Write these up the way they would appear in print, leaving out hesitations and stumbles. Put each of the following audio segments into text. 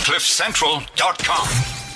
CliffCentral.com.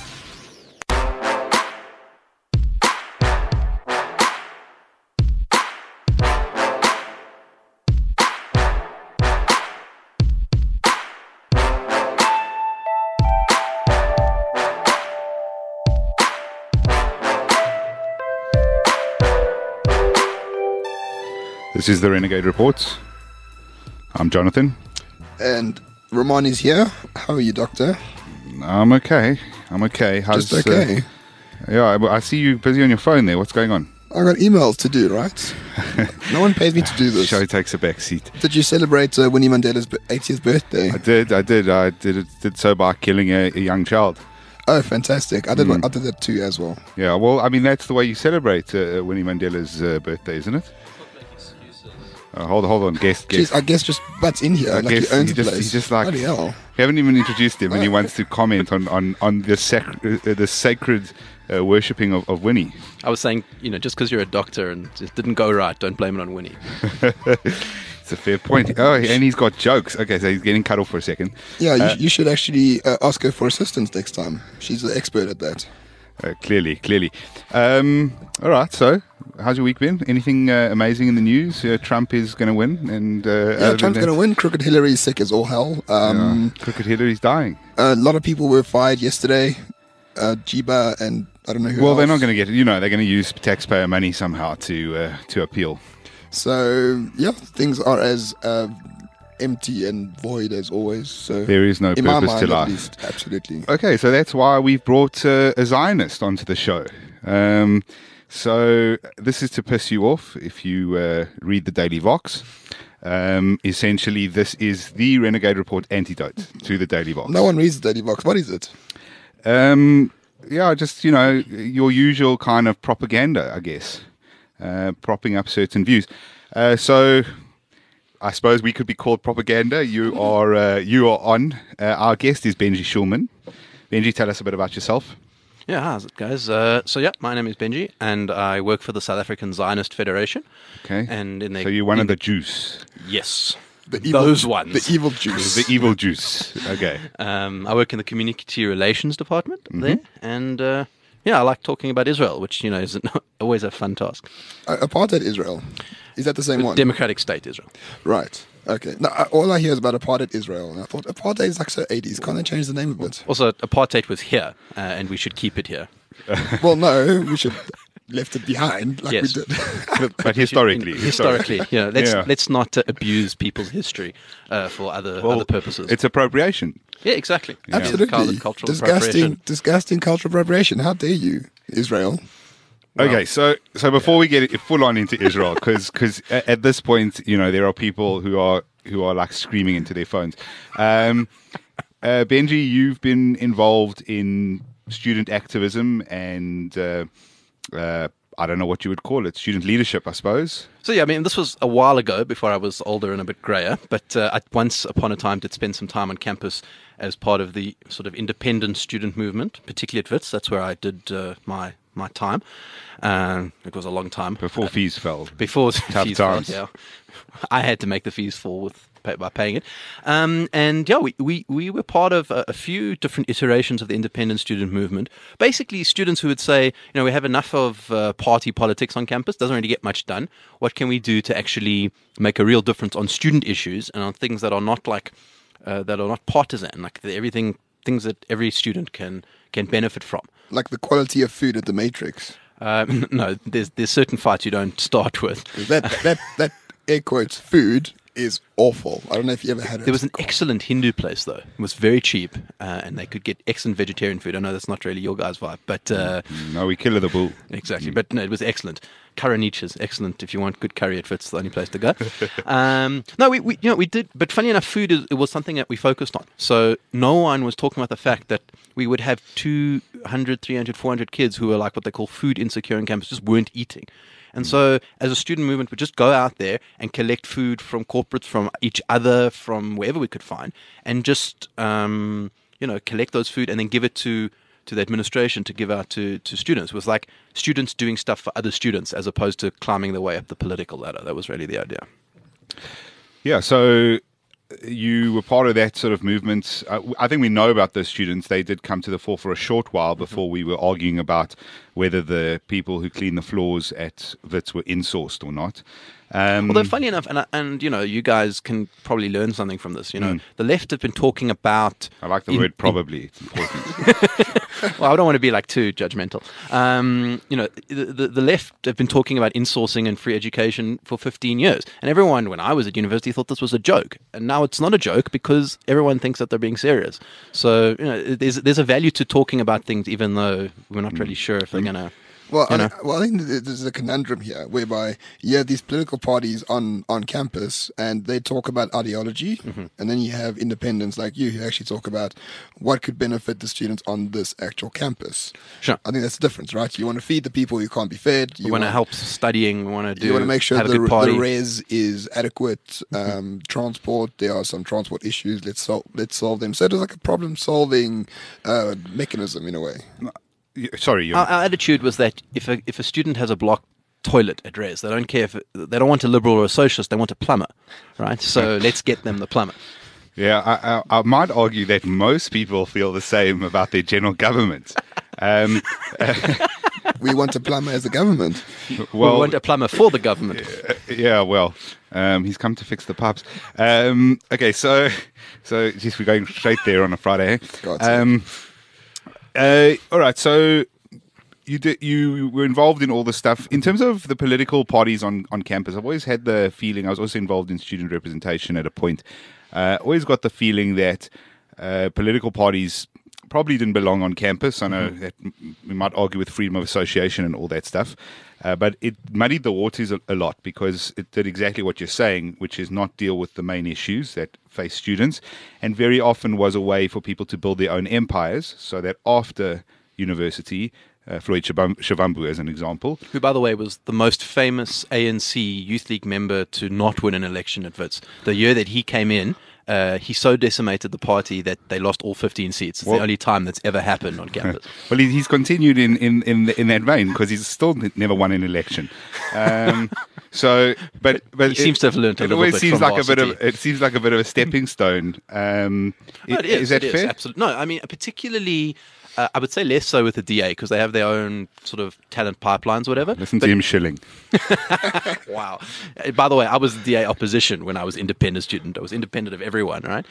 This is the Renegade Report. I'm Jonathan. And Roman is here. How are you, Doctor? I'm okay. How's, Just okay. I see you busy on your phone there. What's going on? I got emails to do, right? No one pays me to do this. Show takes a back seat. Did you celebrate Winnie Mandela's 80th birthday? I did so by killing a young child. Oh, fantastic. I did that too as well. Yeah, well, I mean, that's the way you celebrate Winnie Mandela's birthday, isn't it? Hold on, guest. Jeez, I guess just butts in here like he owns the place. He's just like, bloody hell. You haven't even introduced him, and he wants to comment on the sacred worshipping of Winnie. I was saying, just because you're a doctor and it didn't go right, don't blame it on Winnie. It's a fair point. Oh, and he's got jokes. Okay, so he's getting cut off for a second. Yeah, you should actually ask her for assistance next time. She's the expert at that. Clearly. All right, so how's your week been? Anything amazing in the news? Trump is going to win. And Trump's going to win. Crooked Hillary's sick as all hell. Crooked Hillary's dying. A lot of people were fired yesterday. Jiba and I don't know who else. Well, they're not going to get it. They're going to use taxpayer money somehow to appeal. So, yeah, things are as empty and void as always. So there is no purpose to life. At least, absolutely. Okay, so that's why we've brought a Zionist onto the show. So this is to piss you off if you read the Daily Vox. Essentially, this is the Renegade Report antidote to the Daily Vox. No one reads the Daily Vox. What is it? Just, your usual kind of propaganda, I guess. Propping up certain views. So I suppose we could be called propaganda. You are on. Our guest is Benji Schulman. Benji, tell us a bit about yourself. Yeah, how's it, guys? My name is Benji, and I work for the South African Zionist Federation. Okay. And so you're one of the Jews. Yes. Those ones. The evil Jews. The evil Jews. Okay. I work in the Community Relations Department there, and I like talking about Israel, which, isn't always a fun task. Apartheid Israel. Is that the same one? Democratic State Israel. Right. Okay. Now, all I hear is about apartheid Israel, and I thought apartheid is like so 80s. Can't they change the name of it? Also, apartheid was here, and we should keep it here. Well, no, we should left it behind like we did. But historically, let's not abuse people's history for other purposes. It's appropriation. Yeah, exactly. Absolutely. Cultural appropriation. Disgusting cultural appropriation. How dare you, Israel? Okay, so before we get full on into Israel, because at this point, there are people who are like screaming into their phones. Benji, you've been involved in student activism and I don't know what you would call it, student leadership, I suppose. So this was a while ago, before I was older and a bit grayer, but I once upon a time did spend some time on campus as part of the sort of independent student movement, particularly at Wits. That's where I did my time. It was a long time. Before fees fell. Before Tough fees times. fell, yeah. I had to make the fees fall by paying it. We were part of a few different iterations of the independent student movement. Basically, students who would say, we have enough of party politics on campus, doesn't really get much done. What can we do to actually make a real difference on student issues and on things that are not partisan, like things that every student can benefit from. Like the quality of food at the Matrix. No, there's certain fights you don't start with. That air quotes food is awful. I don't know if you ever had it. There was an excellent Hindu place though. It was very cheap, and they could get excellent vegetarian food. I know that's not really your guys' vibe, but no, we kill the bull. Exactly, but no, it was excellent. Curry is excellent. If you want good curry, it's the only place to go. We did, but funny enough, it was something that we focused on. So no one was talking about the fact that we would have 200, 300, 400 kids who were like what they call food insecure on campus, just weren't eating. And so as a student movement, we'd just go out there and collect food from corporates, from each other, from wherever we could find, and just, collect those food and then give it to the administration to give out to students. It was like students doing stuff for other students as opposed to climbing their way up the political ladder. That was really the idea. Yeah, so you were part of that sort of movement. I think we know about those students. They did come to the fore for a short while before we were arguing about whether the people who clean the floors at Wits were insourced or not. Although funny enough, and you know, you guys can probably learn something from this. You know, the left have been talking about. I like the word probably. It's important. Well, I don't want to be like too judgmental. You know, the left have been talking about insourcing and free education for 15 years, and everyone, when I was at university, thought this was a joke, and now it's not a joke because everyone thinks that they're being serious. So you know, there's a value to talking about things, even though we're not really sure if they're gonna. Well, I think there's a conundrum here whereby you have these political parties on campus and they talk about ideology, and then you have independents like you who actually talk about what could benefit the students on this actual campus. Sure. I think that's the difference, right? You want to feed the people who can't be fed. We want to help studying. We want to You want to make sure have a the good party. res is adequate. Transport, there are some transport issues. Let's solve them. So it is like a problem-solving mechanism in a way. Sorry, you. Our attitude was that if a student has a blocked toilet at res, they don't care if they don't want a liberal or a socialist, they want a plumber, right? So let's get them the plumber. Yeah, I might argue that most people feel the same about their general government. We want a plumber as a government. We want a plumber for the government. Yeah, well, he's come to fix the pubs. Okay, so just we're going straight there on a Friday. All right, so you were involved in all this stuff. In terms of the political parties on campus, I've always had the feeling, I was also involved in student representation at a point, always got the feeling that political parties probably didn't belong on campus. I know that we might argue with freedom of association and all that stuff, but it muddied the waters a lot because it did exactly what you're saying, which is not deal with the main issues that face students, and very often was a way for people to build their own empires so that after university, Floyd Shivambu as an example. Who, by the way, was the most famous ANC Youth League member to not win an election at Wits. The year that he came in, he so decimated the party that they lost all 15 seats. It's the only time that's ever happened on campus. Well, he's continued in that vein because he's still never won an election. So, but he seems to have learned a little always bit seems from like varsity. it seems like a bit of a stepping stone. Is that fair? Absolutely. No, I mean, particularly, I would say less so with the DA because they have their own sort of talent pipelines, whatever. Listen to him shilling. Wow. By the way, I was DA opposition when I was independent student. I was independent of everyone, right?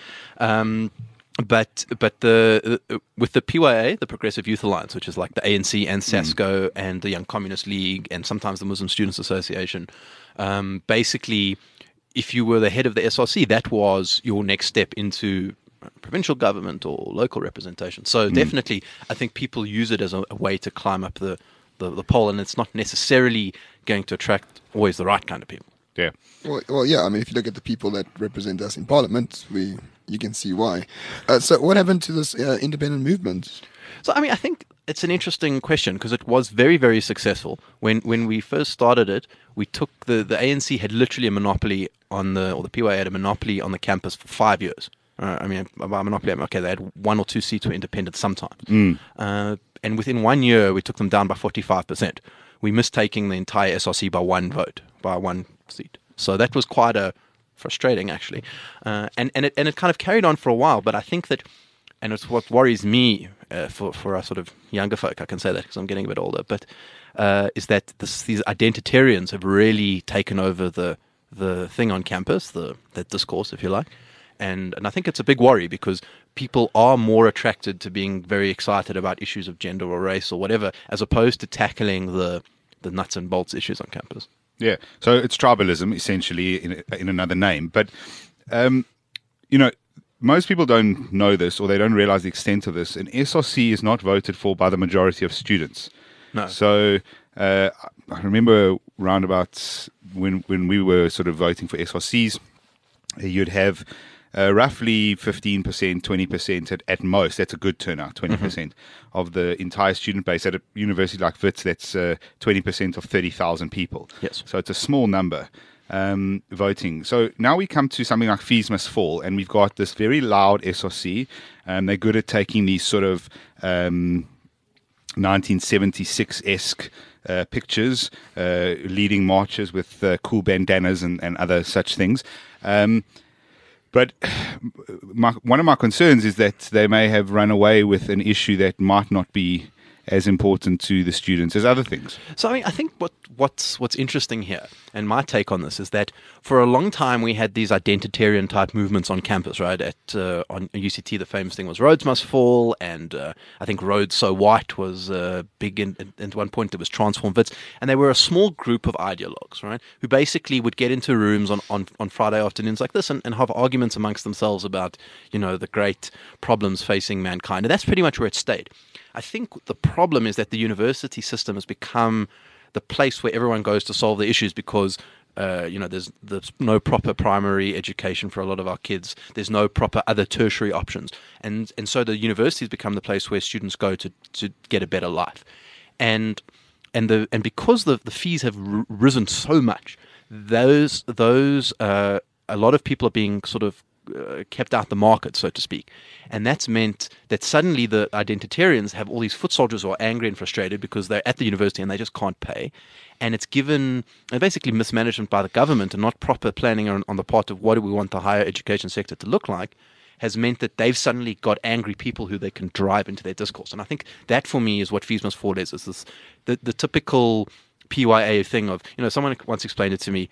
But with the PYA, the Progressive Youth Alliance, which is like the ANC and SASCO and the Young Communist League and sometimes the Muslim Students Association, basically, if you were the head of the SRC, that was your next step into provincial government or local representation. So definitely, I think people use it as a way to climb up the pole, and it's not necessarily going to attract always the right kind of people. Yeah. Well, yeah. I mean, if you look at the people that represent us in Parliament, you can see why. So, what happened to this independent movement? So, I mean, I think it's an interesting question because it was very, very successful. When we first started it, we took the ANC had literally a monopoly or the PYA had a monopoly on the campus for 5 years. I mean, by monopoly, okay, they had 1 or 2 seats were independent sometimes. And within 1 year, we took them down by 45%. We missed taking the entire SRC by one vote, by one seat. So that was quite frustrating, actually. And it kind of carried on for a while. But I think that, and it's what worries me for our sort of younger folk, I can say that because I'm getting a bit older, but is that these identitarians have really taken over the thing on campus, the discourse, if you like. And I think it's a big worry because people are more attracted to being very excited about issues of gender or race or whatever, as opposed to tackling the nuts and bolts issues on campus. Yeah. So it's tribalism, essentially, in another name. But, most people don't know this or they don't realize the extent of this. An SRC is not voted for by the majority of students. No. So I remember roundabouts when we were sort of voting for SRCs, you'd have roughly 15%, 20% at most. That's a good turnout, 20% of the entire student base. At a university like Wits, that's 20% of 30,000 people. Yes. So it's a small number voting. So now we come to something like Fees Must Fall, and we've got this very loud SRC, and they're good at taking these sort of 1976-esque pictures, leading marches with cool bandanas and other such things. But one of my concerns is that they may have run away with an issue that might not be as important to the students as other things. So I think what's interesting here, and my take on this, is that for a long time we had these identitarian type movements on campus, right? On UCT, the famous thing was Rhodes Must Fall, and I think Rhodes So White was big. At one point there was Transform Wits, and they were a small group of ideologues, right, who basically would get into rooms on Friday afternoons like this and have arguments amongst themselves about, the great problems facing mankind, and that's pretty much where it stayed. I think the problem is that the university system has become the place where everyone goes to solve the issues because, there's no proper primary education for a lot of our kids. There's no proper other tertiary options. And so the university has become the place where students go to get a better life. And because the fees have risen so much, a lot of people are being sort of kept out the market, so to speak. And that's meant that suddenly the identitarians have all these foot soldiers who are angry and frustrated because they're at the university and they just can't pay. And it's given basically mismanagement by the government and not proper planning on the part of what do we want the higher education sector to look like, has meant that they've suddenly got angry people who they can drive into their discourse. And I think that for me is what Fees Must Fall is this, the typical PYA thing of, someone once explained it to me,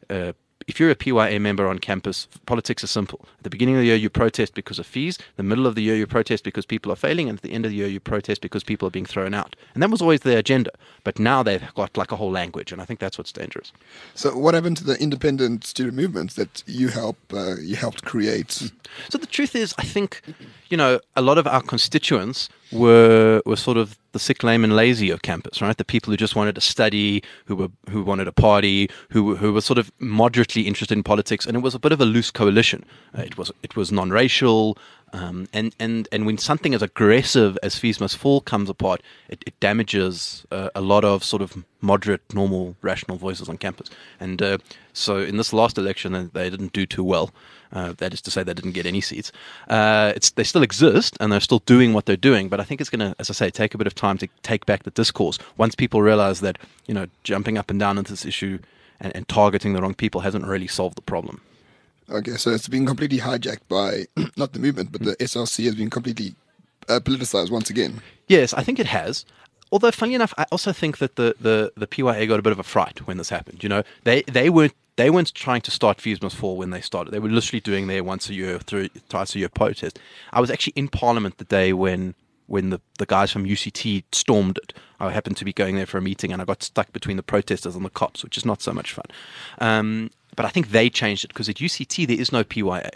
if you're a PYA member on campus, politics is simple. At the beginning of the year, you protest because of fees. The middle of the year, you protest because people are failing. And at the end of the year, you protest because people are being thrown out. And that was always their agenda. But now they've got like a whole language. And I think that's what's dangerous. So what happened to the independent student movements that you helped create? So the truth is, I think, a lot of our constituents were sort of the sick, lame, and lazy of campus, right? The people who just wanted to study, who wanted to party, who were sort of moderately interested in politics, and it was a bit of a loose coalition. It was non-racial, and when something as aggressive as Fees Must Fall comes apart, it damages a lot of sort of moderate, normal, rational voices on campus. And so in this last election, they didn't do too well. That is to say, they didn't get any seats. They still exist, and they're still doing what they're doing. But I think it's going to, as I say, take a bit of time to take back the discourse. Once people realize that, jumping up and down into this issue and targeting the wrong people hasn't really solved the problem. Okay, so it's been completely hijacked by, not the movement, but the SRC has been completely politicized once again. Yes, I think it has. Although, funny enough, I also think that the PYA got a bit of a fright when this happened. They weren't trying to start Fees Must Fall when they started. They were literally doing their once a year, twice a year protest. I was actually in Parliament the day when the guys from UCT stormed it. I happened to be going there for a meeting and I got stuck between the protesters and the cops, which is not so much fun. But I think they changed it because at UCT there is no PYA.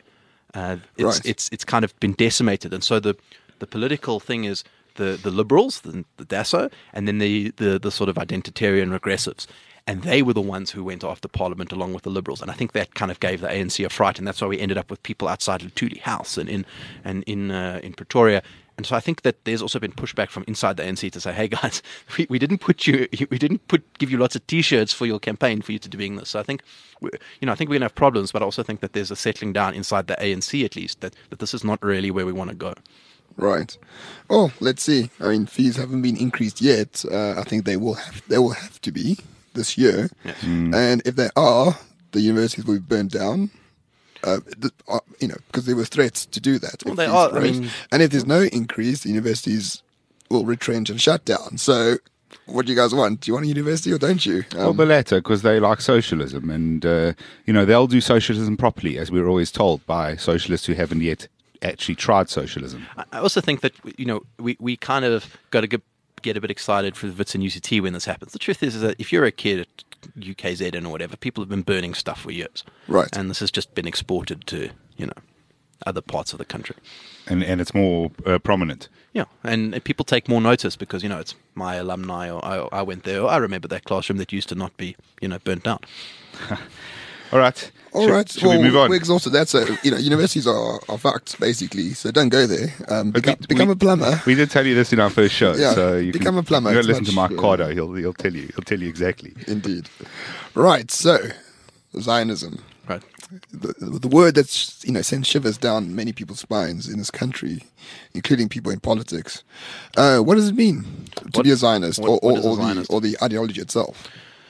It's kind of been decimated. And so the political thing is the liberals, the DASO, and then the sort of identitarian regressives. And they were the ones who went after Parliament along with the Liberals. And I think that kind of gave the ANC a fright. And that's why we ended up with people outside Lutuli House and in Pretoria. And so I think that there's also been pushback from inside the ANC to say, hey guys, we didn't give you lots of T-shirts for your campaign for you to doing this. So I think, I think we're going to have problems, but I also think that there's a settling down inside the ANC at least that this is not really where we want to go. Right. Oh, let's see. I mean, fees haven't been increased yet. I think they will have to be this year. Yes. And if they are, the universities will be burnt down. Because there were threats to do that. Well, they are. And if there's no increase, the universities will retrench and shut down. So, what do you guys want? Do you want a university or don't you? Well, the latter, because they like socialism, and they'll do socialism properly, as we were always told by socialists who haven't yet actually tried socialism. I also think that we kind of got to get a bit excited for the Wits and UCT when this happens. The truth is that if you're a kid at UKZN or whatever, people have been burning stuff for years. Right. And this has just been exported to, other parts of the country. And it's more prominent. Yeah, and people take more notice because, it's my alumni or I went there or I remember that classroom that used to not be, burnt down. All right. Should we move on? We're exhausted. That's universities are fucked basically. So don't go there. Become a plumber. We did tell you this in our first show. Yeah, so you become a plumber. You listen to Mark Cardo. He'll tell you exactly. Indeed. Right. So Zionism. Right. The word that's sends shivers down many people's spines in this country, including people in politics. What does it mean to be a Zionist, or the ideology itself?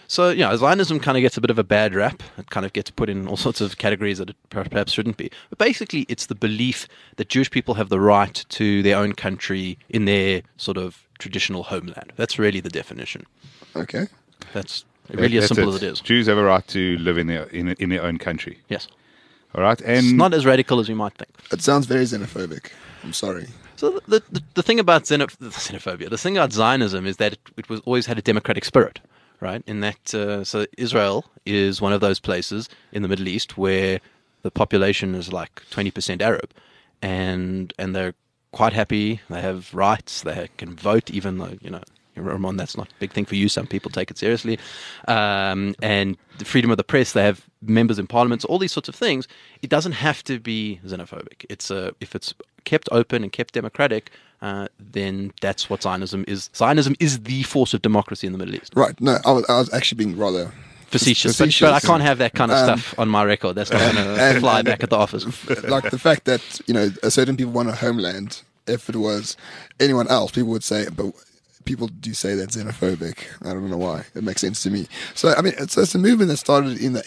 So, Zionism kind of gets a bit of a bad rap. It kind of gets put in all sorts of categories that it perhaps shouldn't be. But basically, it's the belief that Jewish people have the right to their own country in their sort of traditional homeland. That's really the definition. Okay. That's really as simple as it is. Jews have a right to live in their own country. Yes. All right. And It's not as radical as you might think. It sounds very xenophobic. I'm sorry. So the thing about xenophobia, the thing about Zionism is that it was always had a democratic spirit, right? In that, so Israel is one of those places in the Middle East where the population is like 20% Arab, and they're quite happy. They have rights. They can vote, even though Ramon, that's not a big thing for you. Some people take it seriously, and the freedom of the press. They have members in parliaments. All these sorts of things. It doesn't have to be xenophobic. If it's kept open and kept democratic, then that's what Zionism is. Zionism is the force of democracy in the Middle East. Right. No, I was actually being rather facetious. But I can't have that kind of stuff on my record. That's not going to fly back at the office. Like the fact that certain people want a homeland. If it was anyone else, people would say, but people do say that's xenophobic. I don't know why. It makes sense to me. So I mean, it's a movement that started in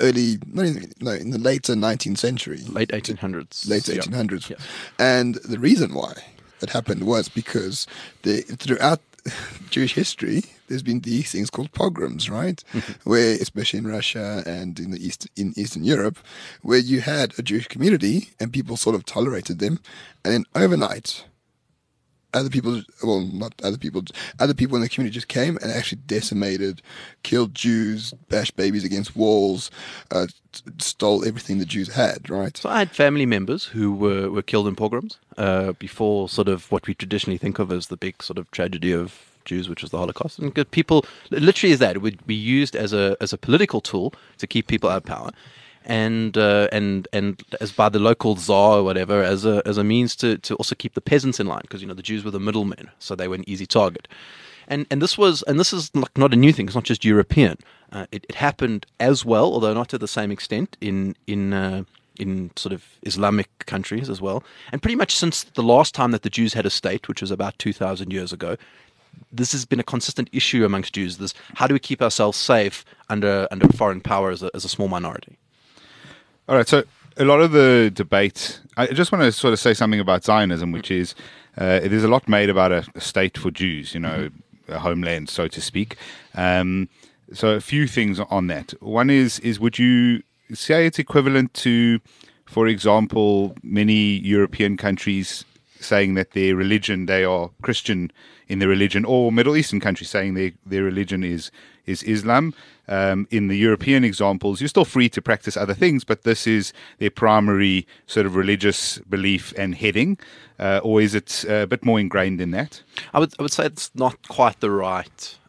the later 19th century, late 1800s. Late 1800s, Yes. And the reason why it happened was because throughout Jewish history, there's been these things called pogroms, right? Where, especially in Russia and in Eastern Europe, where you had a Jewish community and people sort of tolerated them, and then overnight, other people in the community just came and actually decimated, killed Jews, bashed babies against walls, stole everything the Jews had, right? So I had family members who were killed in pogroms before sort of what we traditionally think of as the big sort of tragedy of Jews, which was the Holocaust. And people, literally is that, it would be used as a political tool to keep people out of power. And as by the local czar or whatever, as a means to also keep the peasants in line, because the Jews were the middlemen, so they were an easy target. And this is not a new thing. It's not just European. It happened as well, although not to the same extent in sort of Islamic countries as well. And pretty much since the last time that the Jews had a state, which was about 2,000 years ago, this has been a consistent issue amongst Jews. This, how do we keep ourselves safe under foreign power as a small minority? All right, so a lot of the debate, I just want to sort of say something about Zionism, which is there's a lot made about a state for Jews, a homeland, so to speak. So a few things on that. One is would you say it's equivalent to, for example, many European countries saying that their religion, they are Christian in their religion, or Middle Eastern countries saying their religion is Islam? In the European examples, you're still free to practice other things, but this is their primary sort of religious belief and heading, or is it a bit more ingrained in that? I would say it's not quite the right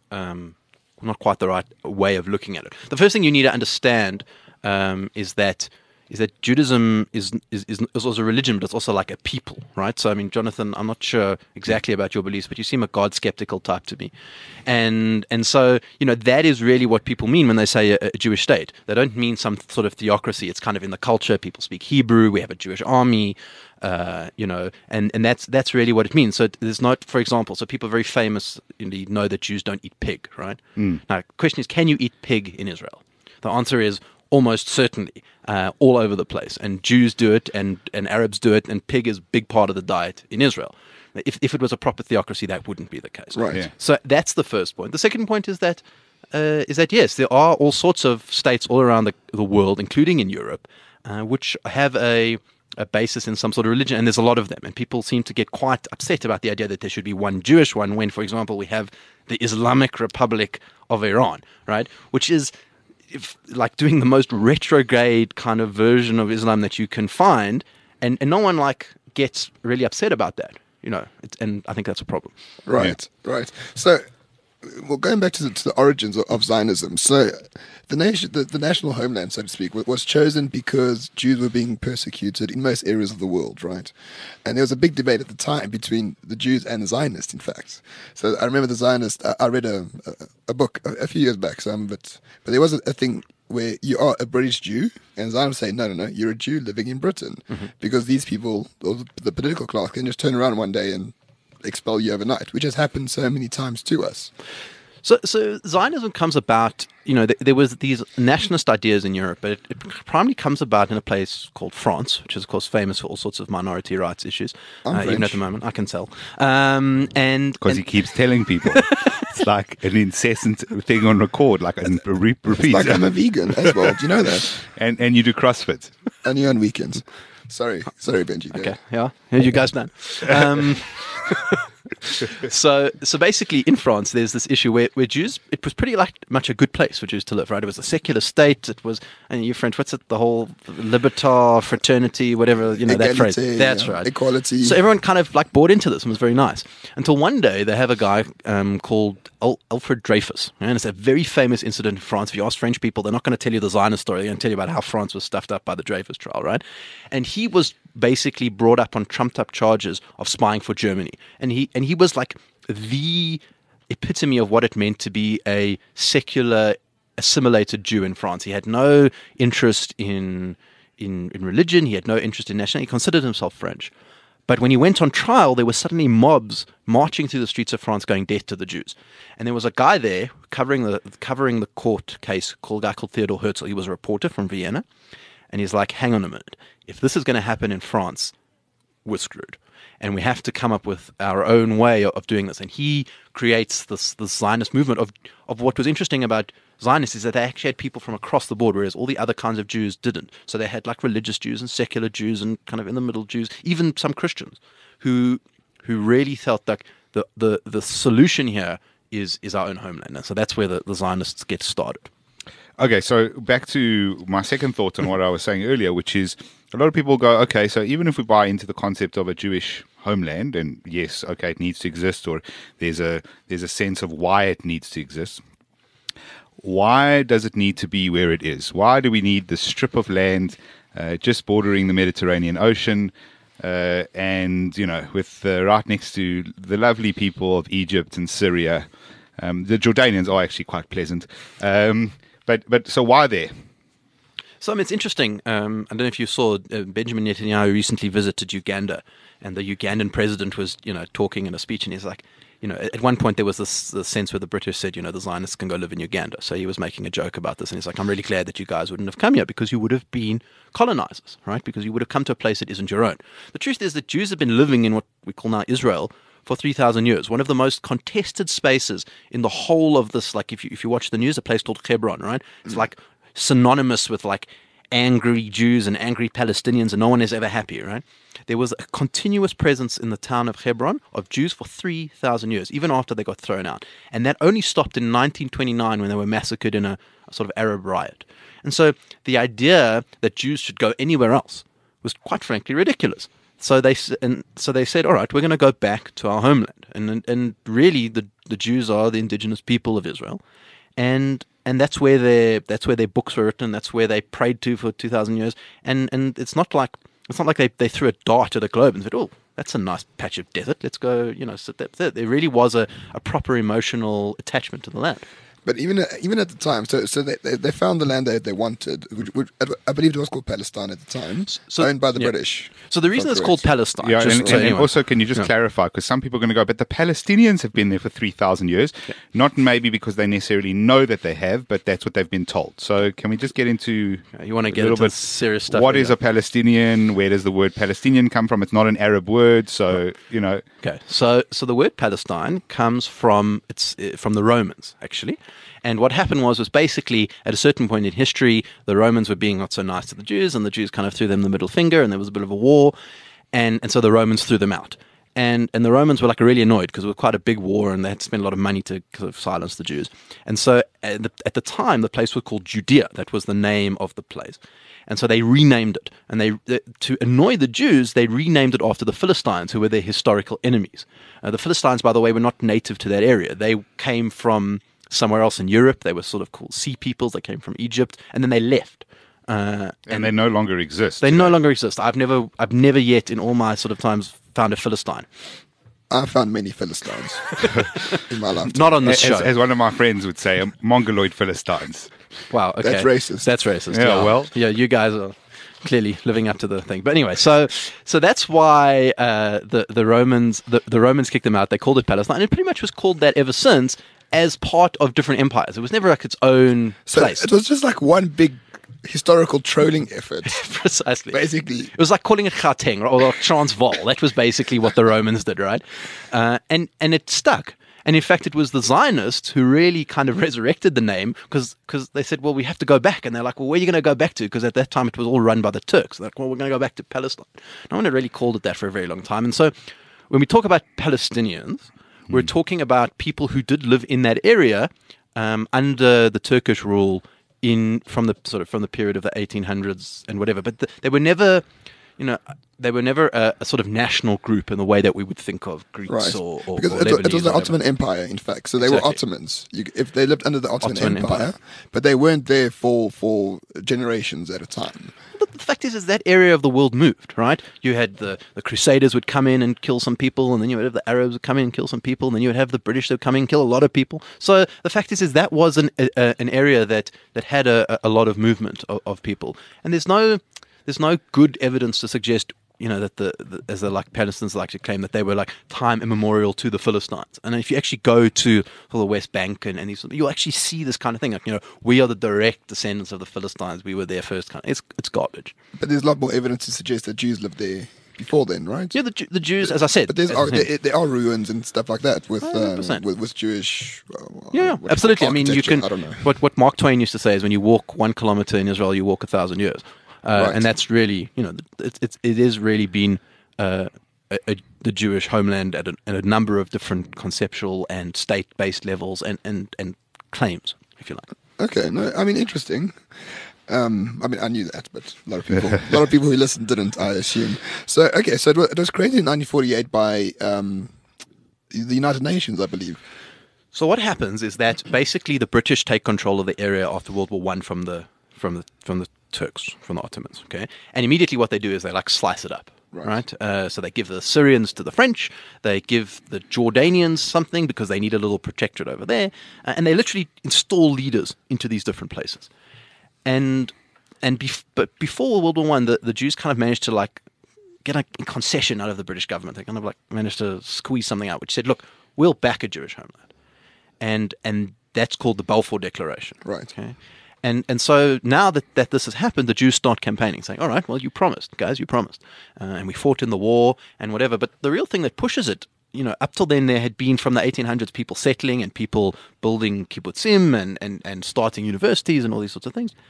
way of looking at it. The first thing you need to understand is that Judaism is also a religion, but it's also like a people, right? So, I mean, Jonathan, I'm not sure exactly about your beliefs, but you seem a God skeptical type to me. And so, that is really what people mean when they say a Jewish state. They don't mean some sort of theocracy. It's kind of in the culture. People speak Hebrew. We have a Jewish army, and that's really what it means. So there's not, for example, so people are very famous, know that Jews don't eat pig, right? Now, the question is, can you eat pig in Israel? The answer is almost certainly, all over the place. And Jews do it, and Arabs do it, and pig is a big part of the diet in Israel. If it was a proper theocracy, that wouldn't be the case. Right. Yeah. So that's the first point. The second point is that yes, there are all sorts of states all around the world, including in Europe, which have a basis in some sort of religion, and there's a lot of them. And people seem to get quite upset about the idea that there should be one Jewish one when, for example, we have the Islamic Republic of Iran, right, which is like doing the most retrograde kind of version of Islam that you can find, and no one gets really upset about that, and I think that's a problem. Right. So, well, going back to the origins of Zionism, so the national homeland, so to speak, was chosen because Jews were being persecuted in most areas of the world, right? And there was a big debate at the time between the Jews and the Zionists, in fact. So I remember the Zionists, I read a book a few years back, but there was a thing where you are a British Jew, and Zionists say, no, you're a Jew living in Britain, because these people, or the political class, can just turn around one day and expel you overnight, which has happened so many times to us. So Zionism comes about, there was these nationalist ideas in Europe, but it primarily comes about in a place called France, which is, of course, famous for all sorts of minority rights issues. Even at the moment, I can tell. Because he keeps telling people. It's like an incessant thing on record, like a repeat. It's like I'm a vegan as well. Do you know that? And you do CrossFit. Only on weekends. Sorry, Benji. Okay, yeah. You guys done. So basically in France there's this issue where Jews, it was pretty much a good place for Jews to live, right? It was a secular state. It was, and you French, what's it, the whole libertar, fraternity, whatever, that phrase. That's right. Equality. So everyone kind of bought into this and was very nice. Until one day they have a guy called Alfred Dreyfus. And it's a very famous incident in France. If you ask French people, they're not going to tell you the Zionist story. They're going to tell you about how France was stuffed up by the Dreyfus trial, right? And he was basically brought up on trumped up charges of spying for Germany. And he was like the epitome of what it meant to be a secular assimilated Jew in France. He had no interest in religion. He had no interest in nationality. He considered himself French. But when he went on trial, there were suddenly mobs marching through the streets of France going, "Death to the Jews." And there was a guy there covering the court case called a guy called Theodor Herzl. He was a reporter from Vienna. And he's like, hang on a minute. If this is going to happen in France, we're screwed. And we have to come up with our own way of doing this. And he creates this Zionist movement of what was interesting about Zionists is that they actually had people from across the board, whereas all the other kinds of Jews didn't. So they had religious Jews and secular Jews and kind of in the middle Jews, even some Christians who really felt that the solution here is our own homeland. And so that's where the Zionists get started. Okay, so back to my second thought on what I was saying earlier, which is a lot of people go, okay, so even if we buy into the concept of a Jewish homeland, and yes, okay, it needs to exist, or there's a sense of why it needs to exist, why does it need to be where it is? Why do we need this strip of land just bordering the Mediterranean Ocean and, with right next to the lovely people of Egypt and Syria? The Jordanians are actually quite pleasant. But so why there? So it's interesting. I don't know if you saw Benjamin Netanyahu recently visited Uganda, and the Ugandan president was, talking in a speech, and he's like, at one point there was this sense where the British said, the Zionists can go live in Uganda. So he was making a joke about this, and he's like, I'm really glad that you guys wouldn't have come here because you would have been colonizers, right? Because you would have come to a place that isn't your own. The truth is that Jews have been living in what we call now Israel for 3,000 years. One of the most contested spaces in the whole of this, if you watch the news, a place called Hebron, right? It's synonymous with angry Jews and angry Palestinians, and no one is ever happy, right? There was a continuous presence in the town of Hebron of Jews for 3,000 years, even after they got thrown out. And that only stopped in 1929 when they were massacred in a sort of Arab riot. And so the idea that Jews should go anywhere else was quite frankly ridiculous. So they said, all right, we're going to go back to our homeland. And really the Jews are the indigenous people of Israel. And that's where their books were written. That's where they prayed to for 2,000 years. And it's not like they threw a dart at a globe and said, "Oh, that's a nice patch of desert. Let's go." So there really was a proper emotional attachment to the land. But even at the time, so they found the land that they wanted, which I believe it was called Palestine at the time, owned by the British. So the reason it's called Palestine. Yeah, and also, can you just clarify? Because some people are going to go, but the Palestinians have been there for 3,000 years. Yeah. Not maybe because they necessarily know that they have, but that's what they've been told. So can we just get into you want to get into serious stuff? What is a Palestinian? Where does the word Palestinian come from? It's not an Arab word, so Okay, so the word Palestine comes from the Romans actually. And what happened was basically at a certain point in history, the Romans were being not so nice to the Jews, and the Jews kind of threw them the middle finger, and there was a bit of a war, and so the Romans threw them out. And the Romans were really annoyed because it was quite a big war, and they had to spend a lot of money to sort of silence the Jews. And so at the time, the place was called Judea. That was the name of the place. And so they renamed it. And to annoy the Jews, they renamed it after the Philistines, who were their historical enemies. The Philistines, by the way, were not native to that area. They came from somewhere else in Europe. They were sort of called sea peoples. They came from Egypt, and then they left. And they no longer exist. They no longer exist. I've never yet in all my sort of times found a Philistine. I found many Philistines in my life. Not on this show. As one of my friends would say, Mongoloid Philistines. Wow, okay. That's racist. That's racist. Yeah, well. Yeah, you guys are clearly living up to the thing. But anyway, so that's why the Romans kicked them out. They called it Palestine. And it pretty much was called that ever since. as part of different empires. It was never like its own So place. it was just like one big historical trolling effort, Precisely. basically. It was like calling it Gauteng or Transvaal. That was basically what the Romans did, right? And it stuck. And in fact, it was the Zionists who really kind of resurrected the name because they said, well, we have to go back. And they're like, well, where are you going to go back to? Because at that time, it was all run by the Turks. They're like, well, we're going to go back to Palestine. No one had really called it that for a very long time. And so when we talk about Palestinians, we're talking about people who did live in that area under the Turkish rule from the period of the 1800s and whatever. But they were never... they were never a sort of national group in the way that we would think of Greeks Right. or Because or it Lebanese was or the Ottoman Empire, in fact. So they were Exactly. Ottomans. If they lived under the Ottoman Ottoman Empire, Empire. but they weren't there for generations at a time. But the fact is that area of the world moved, right? You had the Crusaders would come in and kill some people, and then you would have the Arabs would come in and kill some people, and then you would have the British that would come in and kill a lot of people. So the fact is that was an area that had a lot of movement of people, and there's no good evidence to suggest that as the Palestinians like to claim that they were like time immemorial to the Philistines. And if you actually go to the West Bank and you'll actually see this kind of thing. Like, we are the direct descendants of the Philistines. We were there first. It's garbage. But there's a lot more evidence to suggest that Jews lived there before then, right? Yeah, the Jews, as I said. But there are ruins and stuff like that with 100%. with Jewish. Yeah, what absolutely. I mean, you architecture, can. I don't know. What Mark Twain used to say is, when you walk 1 kilometer in Israel, you walk 1,000 years. Right. And that's really, it is really been the Jewish homeland at a number of different conceptual and state-based levels and claims, if you like. Okay, no, I mean, interesting. I mean, I knew that, but a lot of people who listened didn't, I assume. So, okay, so it was created in 1948 by the United Nations, I believe. So what happens is that basically the British take control of the area after World War I from the Turks, from the Ottomans, okay? And immediately what they do is they slice it up, right? So they give the Syrians to the French, they give the Jordanians something because they need a little protectorate over there, and they literally install leaders into these different places. But before World War I, the Jews kind of managed to get a concession out of the British government. They kind of managed to squeeze something out, which said, look, we'll back a Jewish homeland. And that's called the Balfour Declaration. Right. Okay. And so now that this has happened, the Jews start campaigning, saying, all right, well, you promised, guys, you promised. And we fought in the war and whatever. But the real thing that pushes it, up till then there had been from the 1800s people settling and people building kibbutzim and starting universities and all these sorts of things.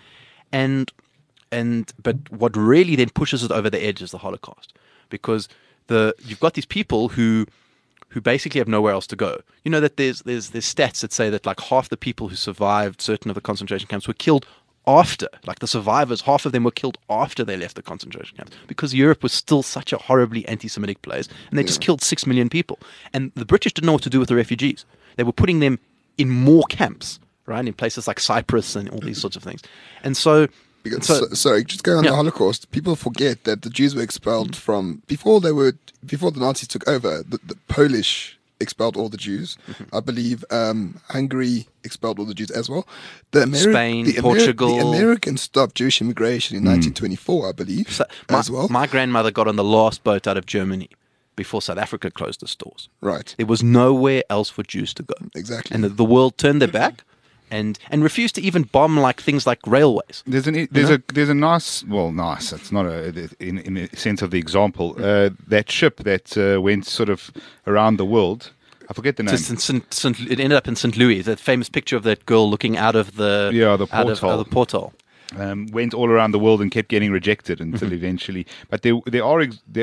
But what really then pushes it over the edge is the Holocaust. Because you've got these people who basically have nowhere else to go. You know that there's stats that say that half the people who survived certain of the concentration camps were killed after. The survivors, half of them were killed after they left the concentration camps because Europe was still such a horribly anti-Semitic place, and they just killed 6 million people. And the British didn't know what to do with the refugees. They were putting them in more camps, right, in places like Cyprus and all these sorts of things. And so... Sorry, just going on the Holocaust, people forget that the Jews were expelled from before the Nazis took over. The Polish expelled all the Jews. I believe Hungary expelled all the Jews as well. Spain, Portugal. The Americans stopped Jewish immigration in 1924, I believe, as well. My grandmother got on the last boat out of Germany before South Africa closed its doors. Right. There was nowhere else for Jews to go. Exactly. And the world turned their back. And refused to even bomb things like railways. There's a nice. It's not in the sense of the example. That ship that went sort of around the world. I forget the name. It ended up in St. Louis. That famous picture of that girl looking out of the porthole. Went all around the world and kept getting rejected until eventually. But there are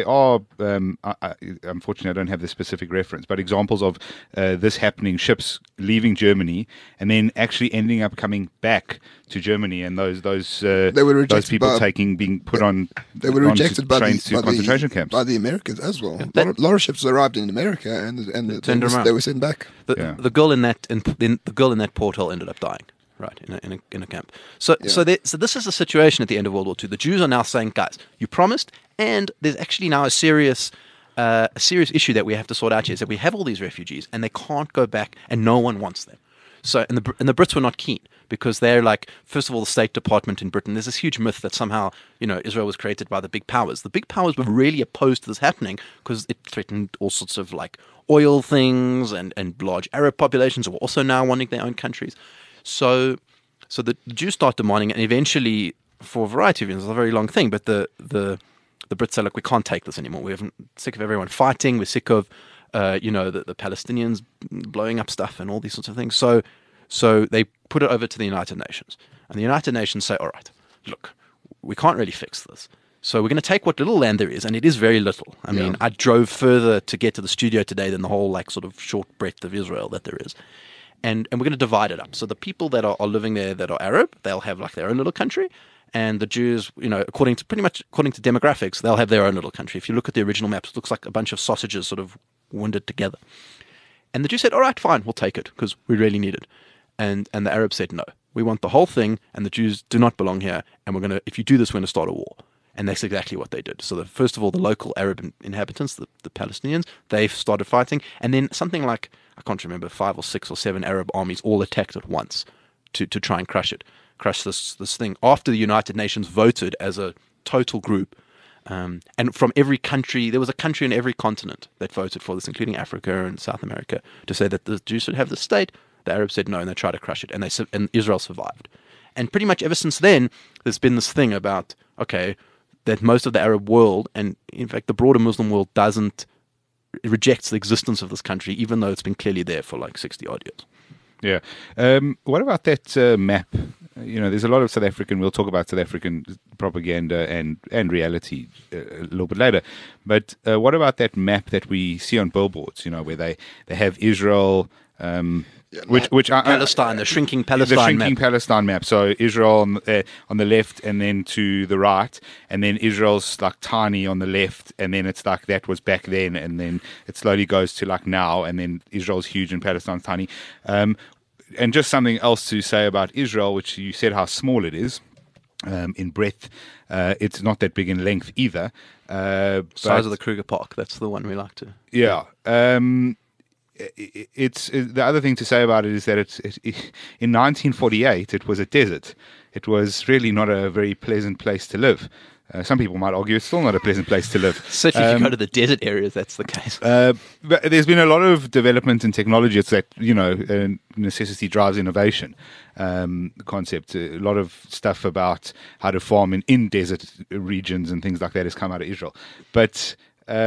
unfortunately I don't have the specific reference, but examples of this happening: ships leaving Germany and then actually ending up coming back to Germany, and those people being put on. They were rejected by concentration camps by the Americans as well. A lot of ships arrived in America and they were sent back. The girl in that porthole ended up dying. Right, in a camp. So this is the situation at the end of World War II. The Jews are now saying, guys, you promised, and there's actually now a serious issue that we have to sort out here, is that we have all these refugees, and they can't go back, and no one wants them. So, and the Brits were not keen, because they're first of all, the State Department in Britain, there's this huge myth that somehow, Israel was created by the big powers. The big powers were really opposed to this happening, because it threatened all sorts of oil things, and large Arab populations were also now wanting their own countries. So the Jews start demanding it, and eventually, for a variety of reasons, it's a very long thing, but the Brits say, look, we can't take this anymore. We're sick of everyone fighting. We're sick of, the Palestinians blowing up stuff and all these sorts of things. So they put it over to the United Nations. And the United Nations say, all right, look, we can't really fix this. So we're going to take what little land there is, and it is very little. I mean, I drove further to get to the studio today than the whole sort of short breadth of Israel that there is. And we're going to divide it up. So the people that are living there that are Arab, they'll have their own little country. And the Jews, according to demographics, they'll have their own little country. If you look at the original maps, it looks like a bunch of sausages sort of wounded together. And the Jews said, all right, fine, we'll take it because we really need it. And the Arabs said, no, we want the whole thing, and the Jews do not belong here. And if you do this, we're going to start a war. And that's exactly what they did. So first of all, the local Arab inhabitants, the Palestinians, they started fighting. And then something like, I can't remember, 5 or 6 or 7 Arab armies all attacked at once to try and crush this thing after the United Nations voted as a total group. And from every country, there was a country in every continent that voted for this, including Africa and South America, to say that the Jews should have the state. The Arabs said no, and they tried to crush it, and Israel survived. And pretty much ever since then, there's been this thing about, okay, that most of the Arab world, and in fact the broader Muslim world, rejects the existence of this country, even though it's been clearly there for 60-odd years. Yeah. What about that map? There's a lot of we'll talk about South African propaganda and reality a little bit later. But what about that map that we see on billboards, where they have Israel, which Palestine, the shrinking Palestine map. Palestine map. So Israel on the left, and then to the right, and then Israel's tiny on the left, and then it's that was back then, and then it slowly goes to now, and then Israel's huge and Palestine's tiny. And just something else to say about Israel, which you said how small it is in breadth. It's not that big in length either. Size of the Kruger Park. That's the one we like to. Yeah. It's the other thing to say about it is that in 1948 it was a desert. It was really not a very pleasant place to live. Some people might argue it's still not a pleasant place to live. Certainly, if you go to the desert areas, that's the case. But there's been a lot of development in technology. It's that necessity drives innovation. Concept. A lot of stuff about how to farm in desert regions and things like that has come out of Israel. But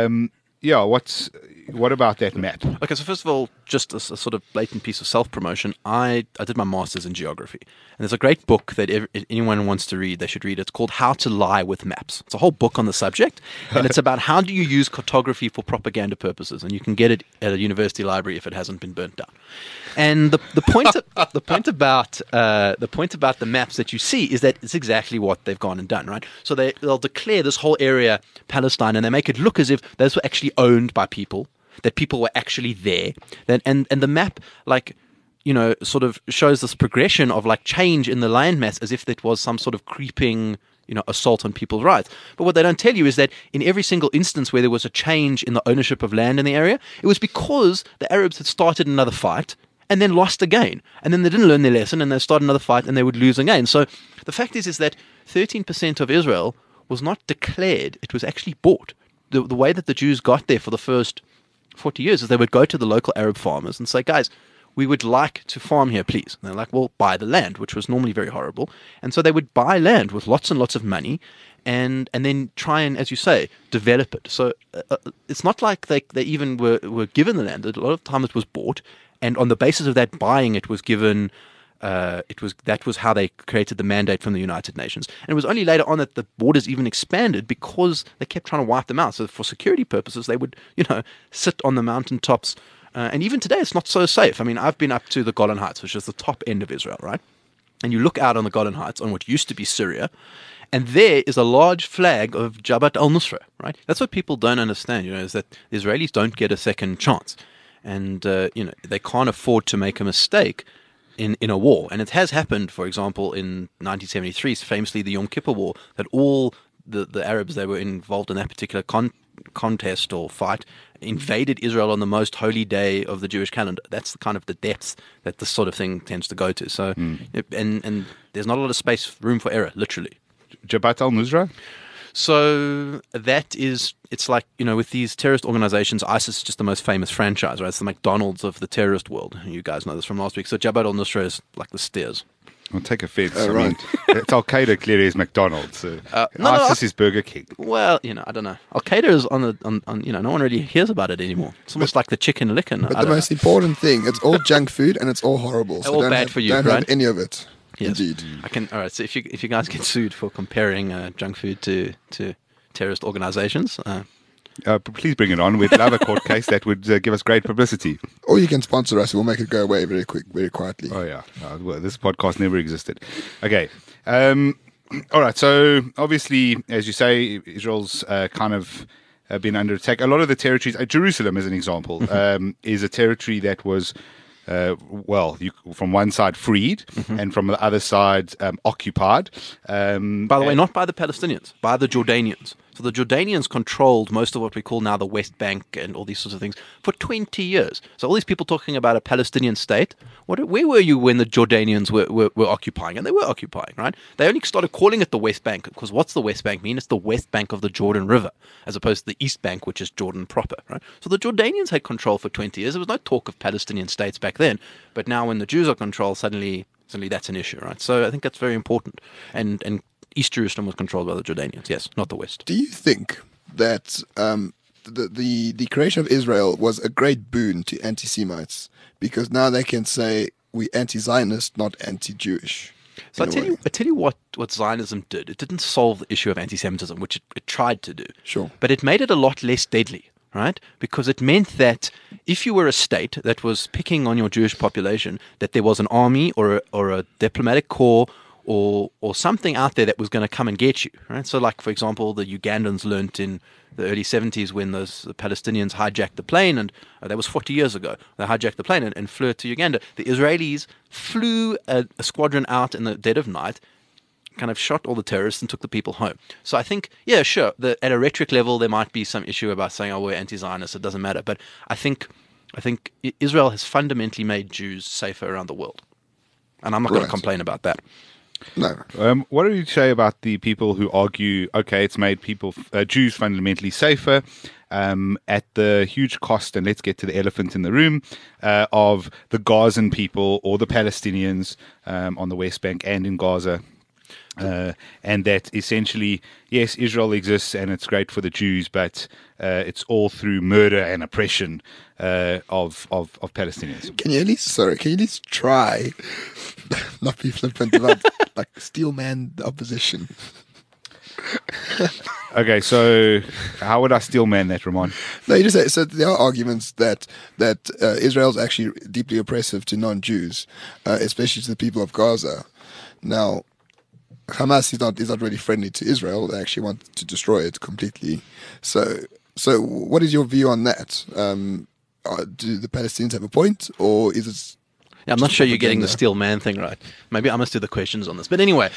what about that map? Okay, so first of all, just a sort of blatant piece of self-promotion. I did my master's in geography, and there's a great book that if anyone wants to read, they should read. It's called How to Lie with Maps. It's a whole book on the subject, and it's about how do you use cartography for propaganda purposes, and you can get it at a university library if it hasn't been burnt down. And the point about the maps that you see is that it's exactly what they've gone and done, right? So they'll declare this whole area Palestine, and they make it look as if those were actually owned by people, that people were actually there. And the map, sort of shows this progression of change in the landmass as if it was some sort of creeping, assault on people's rights. But what they don't tell you is that in every single instance where there was a change in the ownership of land in the area, it was because the Arabs had started another fight and then lost again. And then they didn't learn their lesson, and they started another fight and they would lose again. So the fact is that 13% of Israel was not declared, it was actually bought. The way that the Jews got there for the first 40 years is they would go to the local Arab farmers and say, guys, we would like to farm here, please. And they're like, well, buy the land, which was normally very horrible. And so they would buy land with lots and lots of money and then try and, as you say, develop it. So it's not like they even were given the land. A lot of time it was bought, and on the basis of that buying, it was given... that was how they created the mandate from the United Nations. And it was only later on that the borders even expanded because they kept trying to wipe them out. So for security purposes, they would, sit on the mountaintops. And even today, it's not so safe. I mean, I've been up to the Golan Heights, which is the top end of Israel, right? And you look out on the Golan Heights, on what used to be Syria, and there is a large flag of Jabhat al-Nusra, right? That's what people don't understand, is that the Israelis don't get a second chance. And, they can't afford to make a mistake in a war. And it has happened, for example, in 1973, famously the Yom Kippur War, that all the Arabs that were involved in that particular contest or fight invaded Israel on the most holy day of the Jewish calendar. That's the kind of the depths that this sort of thing tends to go to. So, and there's not a lot of room for error, literally. Jabhat al-Nusra? So that is, it's like, with these terrorist organizations, ISIS is just the most famous franchise, right? It's the McDonald's of the terrorist world. You guys know this from last week. So Jabhat al-Nusra is like the Steers. I'll take offense. Oh, I right. mean, it's Al-Qaeda clearly is McDonald's. ISIS is Burger King. Well, I don't know. Al-Qaeda is on no one really hears about it anymore. It's almost like the chicken licken. But the most important thing, it's all junk food and it's all horrible. So All don't bad have, for you, don't right? have any of it. Yes. Indeed. All right. So if you guys get sued for comparing junk food to terrorist organizations, Please bring it on. We'd love a court case. That would give us great publicity. Or you can sponsor us. We'll make it go away very quietly. Oh, yeah. Well, this podcast never existed. Okay. All right. So, obviously, as you say, Israel's kind of been under attack. A lot of the territories, Jerusalem, as an example, is a territory that was, from one side freed and from the other side occupied. by the way, not by the Palestinians, by the Jordanians. So the Jordanians controlled most of what we call now the West Bank and all these sorts of things for 20 years. So all these people talking about a Palestinian state, where were you when the Jordanians were occupying? And they were occupying, right? They only started calling it the West Bank because what's the West Bank mean? It's the West Bank of the Jordan River, as opposed to the East Bank, which is Jordan proper, right? So the Jordanians had control for 20 years. There was no talk of Palestinian states back then. But now when the Jews are controlled, suddenly that's an issue, right? So I think that's very important. And East Jerusalem was controlled by the Jordanians, yes, not the West. Do you think that the creation of Israel was a great boon to anti-Semites? Because now they can say we anti-Zionist, not anti-Jewish. So I tell you what Zionism did. It didn't solve the issue of anti-Semitism, which it tried to do. Sure. But it made it a lot less deadly, right? Because it meant that if you were a state that was picking on your Jewish population, that there was an army or a diplomatic corps or something out there that was going to come and get you, right? So, like, for example, the Ugandans learnt in the early 70s when the Palestinians hijacked the plane, and that was 40 years ago. They hijacked the plane and flew it to Uganda. The Israelis flew a squadron out in the dead of night, kind of shot all the terrorists and took the people home. So I think, yeah, sure, at a rhetoric level, there might be some issue about saying, oh, we're anti-Zionists, it doesn't matter. But I think Israel has fundamentally made Jews safer around the world. And I'm not going to complain about that. No. What do you say about the people who argue, okay, it's made Jews fundamentally safer at the huge cost, and let's get to the elephant in the room, of the Gazan people or the Palestinians on the West Bank and in Gaza? And that essentially, yes, Israel exists and it's great for the Jews, but it's all through murder and oppression of Palestinians. Can you at least try not be flippant about like steelman the opposition? Okay, so how would I steelman that, Ramon? No, you just say, so there are arguments that Israel is actually deeply oppressive to non-Jews, especially to the people of Gaza. Now, Hamas is not really friendly to Israel. They actually want to destroy it completely. So what is your view on that? Do the Palestinians have a point, or is it? Yeah, I'm not sure you're getting the steel man thing right. Maybe I must do the questions on this. But anyway,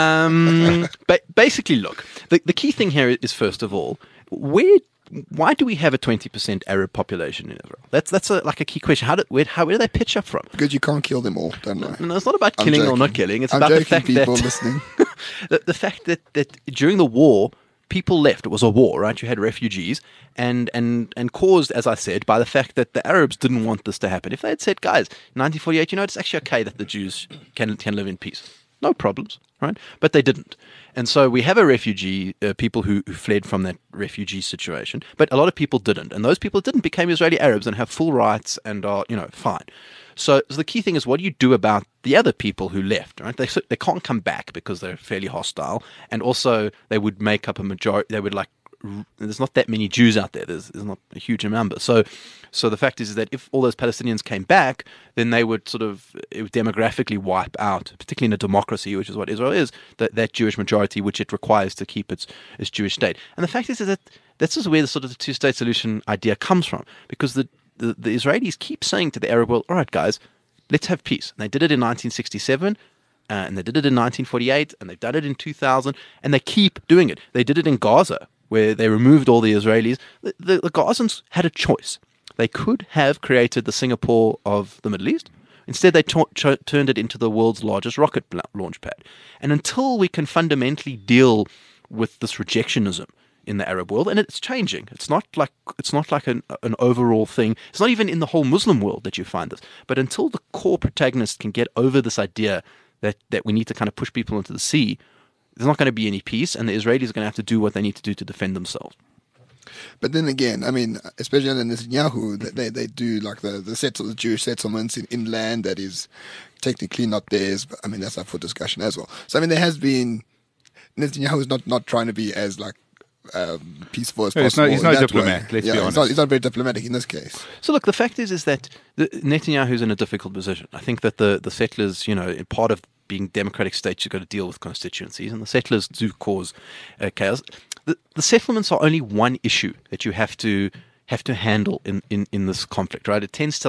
basically, look, the key thing here is, first of all, why do we have a 20% Arab population in Israel? That's like a key question. Where do they pitch up from? Because you can't kill them all, don't I? No, it's not about killing or not killing. It's I'm about joking, the fact people that listening. the fact that during the war, people left. It was a war, right? You had refugees, and caused, as I said, by the fact that the Arabs didn't want this to happen. If they had said, guys, 1948, it's actually okay that the Jews can live in peace. No problems, right? But they didn't. And so we have a refugee, people who fled from that refugee situation, but a lot of people didn't. And those people who didn't became Israeli Arabs and have full rights and are, fine. So the key thing is, what do you do about the other people who left, right? They can't come back because they're fairly hostile. And also they would make up a majority, there's not that many Jews out there. There's not a huge number. So the fact is that if all those Palestinians came back, then they would it would demographically wipe out, particularly in a democracy, which is what Israel is, that Jewish majority which it requires to keep its Jewish state. And the fact is that this is where the two-state solution idea comes from, because the Israelis keep saying to the Arab world, all right, guys, let's have peace. And they did it in 1967. And they did it in 1948. And they've done it in 2000. And they keep doing it. They did it in Gaza, where they removed all the Israelis. The Gazans had a choice. They could have created the Singapore of the Middle East. Instead, they turned it into the world's largest rocket launch pad. And until we can fundamentally deal with this rejectionism in the Arab world, and it's changing. It's not like an overall thing. It's not even in the whole Muslim world that you find this. But until the core protagonists can get over this idea that we need to kind of push people into the sea, there's not going to be any peace, and the Israelis are going to have to do what they need to do to defend themselves. But then again, I mean, especially under Netanyahu, they do like the Jewish settlements in land that is technically not theirs. But I mean, that's up for discussion as well. So I mean, there has been Netanyahu is not trying to be as like peaceful as possible. He's no diplomat. Let's be honest. He's not very diplomatic in this case. So look, the fact is that Netanyahu's in a difficult position. I think that the settlers, part of being democratic states, you've got to deal with constituencies, and the settlers do cause chaos. The settlements are only one issue that you have to handle in this conflict, right? It tends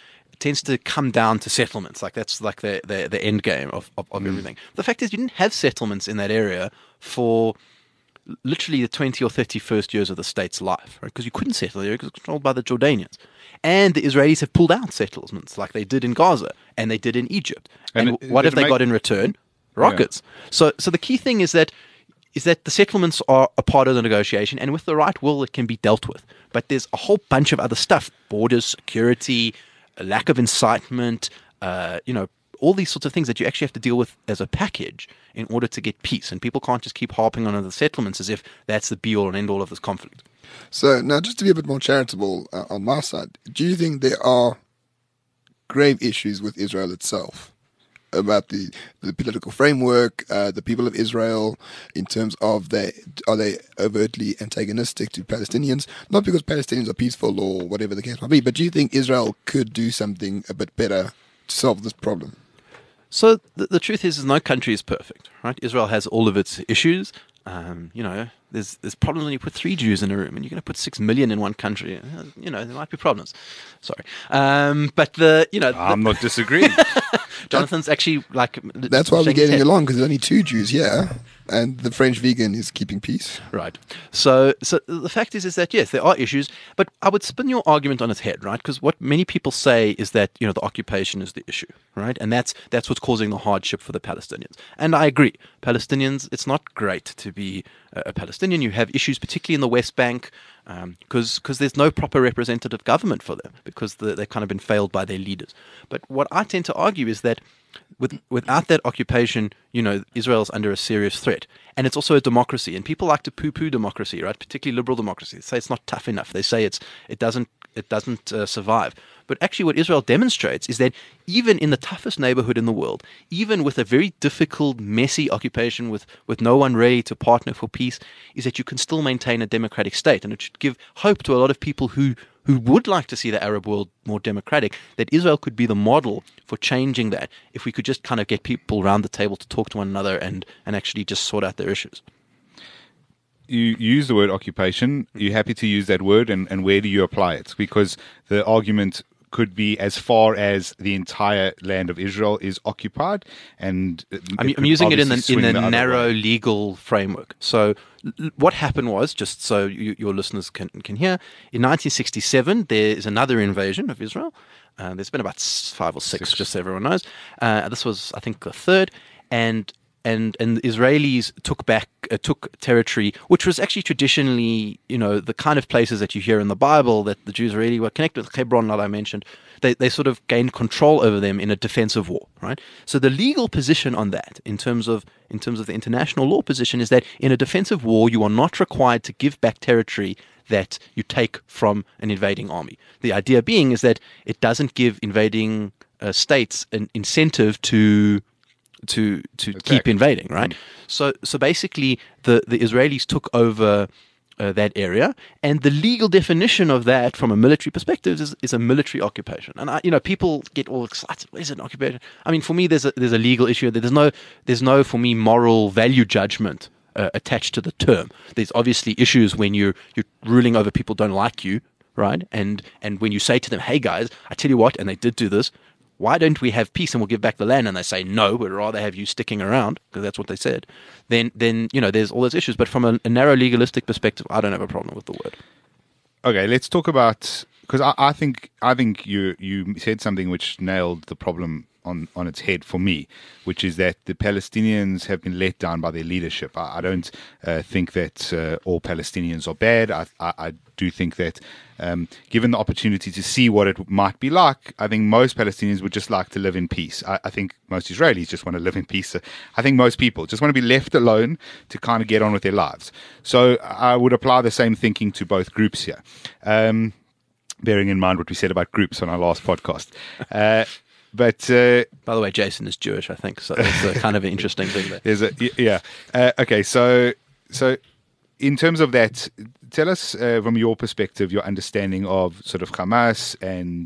to come down to settlements. Like that's like the end game of everything. The fact is, you didn't have settlements in that area for literally the 20 or 31st years of the state's life, right? Because you couldn't settle there because it was controlled by the Jordanians. And the Israelis have pulled out settlements like they did in Gaza and they did in Egypt. And what have they got in return? Rockets. Yeah. So the key thing is that the settlements are a part of the negotiation, and with the right will, it can be dealt with. But there's a whole bunch of other stuff: borders, security, a lack of incitement, all these sorts of things that you actually have to deal with as a package in order to get peace. And people can't just keep harping on the settlements as if that's the be-all and end-all of this conflict. So now, just to be a bit more charitable on my side, do you think there are grave issues with Israel itself? About the political framework, the people of Israel, in terms of are they overtly antagonistic to Palestinians? Not because Palestinians are peaceful or whatever the case might be, but do you think Israel could do something a bit better to solve this problem? So the truth is no country is perfect, right? Israel has all of its issues. There's problems when you put 3 Jews in a room, and you're going to put 6 million in one country. There might be problems. Sorry, but I'm not disagreeing. Jonathan's actually like. That's why we're getting along, because there's only 2 Jews here, and the French vegan is keeping peace. Right. So the fact is that yes, there are issues, but I would spin your argument on its head, right? Because what many people say is that the occupation is the issue, right? And that's what's causing the hardship for the Palestinians. And I agree, Palestinians. It's not great to be a Palestinian. You have issues, particularly in the West Bank, because there's no proper representative government for them, because they've kind of been failed by their leaders. But what I tend to argue is that without that occupation, Israel's under a serious threat. And it's also a democracy. And people like to poo-poo democracy, right? Particularly liberal democracy. They say it's not tough enough. They say it doesn't survive. But actually what Israel demonstrates is that even in the toughest neighborhood in the world, even with a very difficult, messy occupation with no one ready to partner for peace, is that you can still maintain a democratic state. And it should give hope to a lot of people who would like to see the Arab world more democratic, that Israel could be the model for changing that if we could just kind of get people around the table to talk to one another and actually just sort out their issues. You use the word occupation. Are you happy to use that word, and where do you apply it? Because the argument could be as far as the entire land of Israel is occupied, and I'm using it in the narrow legal framework. So what happened was, just so your listeners can hear, in 1967 there is another invasion of Israel. There's been about 5 or 6, just so everyone knows. This was, I think, the third, and the Israelis took territory, which was actually traditionally, the kind of places that you hear in the Bible that the Jews really were connected with. Hebron, that I mentioned, they sort of gained control over them in a defensive war, right? So the legal position on that, in terms of the international law position, is that in a defensive war, you are not required to give back territory that you take from an invading army. The idea being is that it doesn't give invading states an incentive to keep invading, right? So basically, the Israelis took over that area, and the legal definition of that, from a military perspective, is a military occupation. And people get all excited. What is an occupation? I mean, for me, there's a legal issue. There's no for me moral value judgment attached to the term. There's obviously issues when you're ruling over people who don't like you, right? And when you say to them, "Hey guys, I tell you what," and they did do this, why don't we have peace and we'll give back the land? And they say, no, we'd rather have you sticking around, because that's what they said. Then there's all those issues. But from a narrow legalistic perspective, I don't have a problem with the word. Okay, let's talk about, because I think you said something which nailed the problem on its head for me, which is that the Palestinians have been let down by their leadership. I don't think that all Palestinians are bad. I do think that given the opportunity to see what it might be like, I think most Palestinians would just like to live in peace. I think most Israelis just want to live in peace. I think most people just want to be left alone to kind of get on with their lives. So I would apply the same thinking to both groups here. Bearing in mind what we said about groups on our last podcast. But by the way, Jason is Jewish, I think, so it's a kind of an interesting thing there. Okay, so in terms of that, tell us from your perspective, your understanding of sort of Hamas and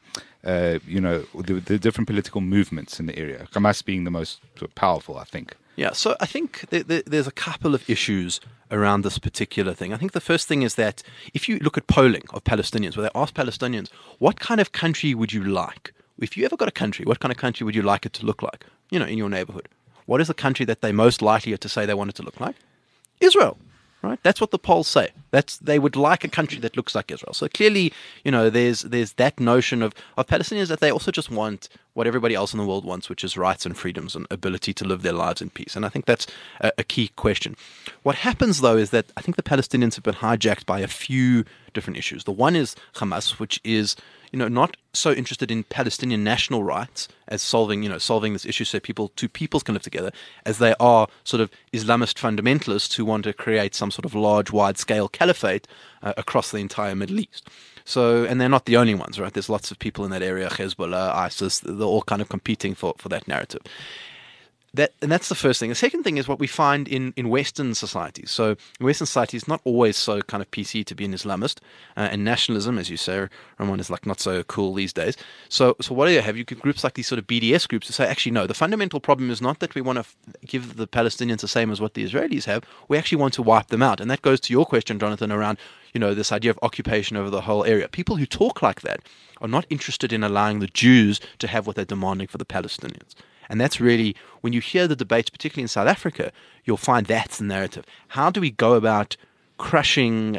the different political movements in the area. Hamas being the most sort of powerful, I think. Yeah, so I think there's a couple of issues around this particular thing. I think the first thing is that if you look at polling of Palestinians, where they ask Palestinians, what kind of country would you like? If you ever got a country, what kind of country would you like it to look like, in your neighborhood? What is the country that they most likely are to say they want it to look like? Israel. Right, that's what the polls say. They would like a country that looks like Israel. So clearly, there's that notion of Palestinians that they also just want what everybody else in the world wants, which is rights and freedoms and ability to live their lives in peace. And I think that's a key question. What happens, though, is that I think the Palestinians have been hijacked by a few different issues. The one is Hamas, which is not so interested in Palestinian national rights as solving this issue so two peoples can live together, as they are sort of Islamist fundamentalists who want to create some sort of large, wide-scale caliphate across the entire Middle East. So, and they're not the only ones, right? There's lots of people in that area, Hezbollah, ISIS, they're all kind of competing for that narrative. And that's the first thing. The second thing is what we find in Western societies. So in Western societies, it's not always so kind of PC to be an Islamist, and nationalism, as you say, Ramon, is like not so cool these days. So what do you have? You get groups like these sort of BDS groups who say, actually, no, the fundamental problem is not that we want to give the Palestinians the same as what the Israelis have. We actually want to wipe them out. And that goes to your question, Jonathan, around this idea of occupation over the whole area. People who talk like that are not interested in allowing the Jews to have what they're demanding for the Palestinians. And that's really, when you hear the debates, particularly in South Africa, you'll find that's the narrative. How do we go about crushing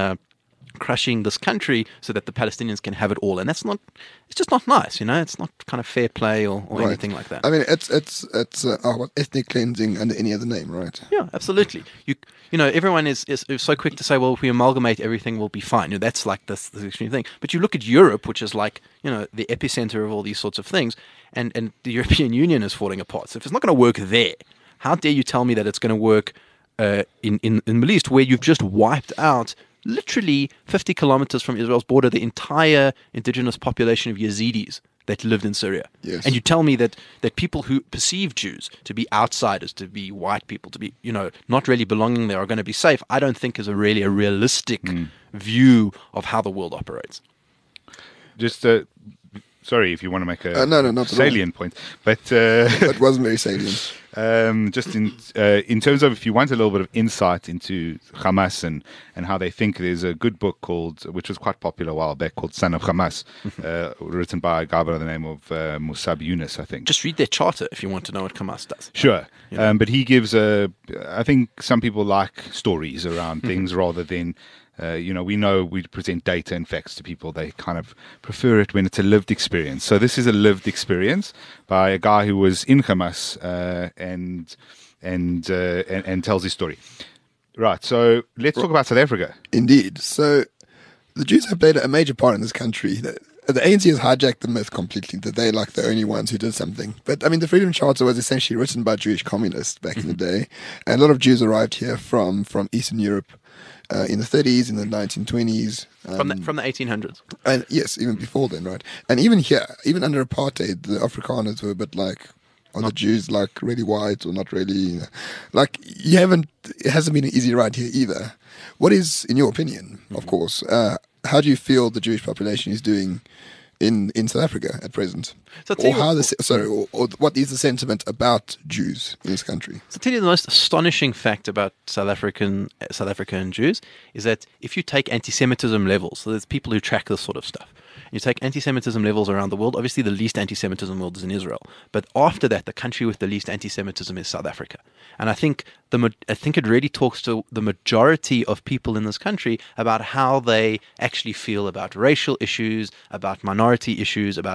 this country so that the Palestinians can have it all? And it's just not nice, It's not kind of fair play or right. anything like that. I mean, it's ethnic cleansing under any other name, right? Yeah, absolutely. Everyone is so quick to say, well, if we amalgamate, everything will be fine. That's like this extreme thing. But you look at Europe, which is like, the epicenter of all these sorts of things, and the European Union is falling apart. So if it's not going to work there, how dare you tell me that it's going to work in the Middle East, where you've just wiped out literally 50 kilometers from Israel's border the entire indigenous population of Yazidis that lived in Syria. Yes. And you tell me that people who perceive Jews to be outsiders, to be white people, to be, not really belonging there are going to be safe, I don't think is really a realistic view of how the world operates. Just sorry if you want to make a not salient point, but it wasn't very salient. Just in terms of, if you want a little bit of insight into Hamas and how they think, there's a good book which was quite popular a while back, called Son of Hamas, written by a guy by the name of Musab Yunus, I think. Just read their charter if you want to know what Hamas does. Sure. But he gives I think some people like stories around things rather than we present data and facts to people. They kind of prefer it when it's a lived experience. So this is a lived experience by a guy who was in Hamas and tells his story. Right. So let's talk about South Africa. Indeed. So the Jews have played a major part in this country. The ANC has hijacked the myth completely that they're like the only ones who did something. But I mean, the Freedom Charter was essentially written by Jewish communists back in the day, and a lot of Jews arrived here from Eastern Europe. In the 30s, in the 1920s. From the 1800s. And yes, even before then, right? And even here, even under apartheid, the Afrikaners were a bit like, are the Jews like really white or not really? It hasn't been an easy ride here either. What is, in your opinion, of course, how do you feel the Jewish population is doing in South Africa at present? So what is the sentiment about Jews in this country? So, tell you the most astonishing fact about South African Jews is that if you take anti-Semitism levels, so there's people who track this sort of stuff. You take anti-Semitism levels around the world. Obviously, the least anti-Semitism in the world is in Israel, but after that, the country with the least anti-Semitism is South Africa. And I think it really talks to the majority of people in this country about how they actually feel about racial issues, about minority issues, about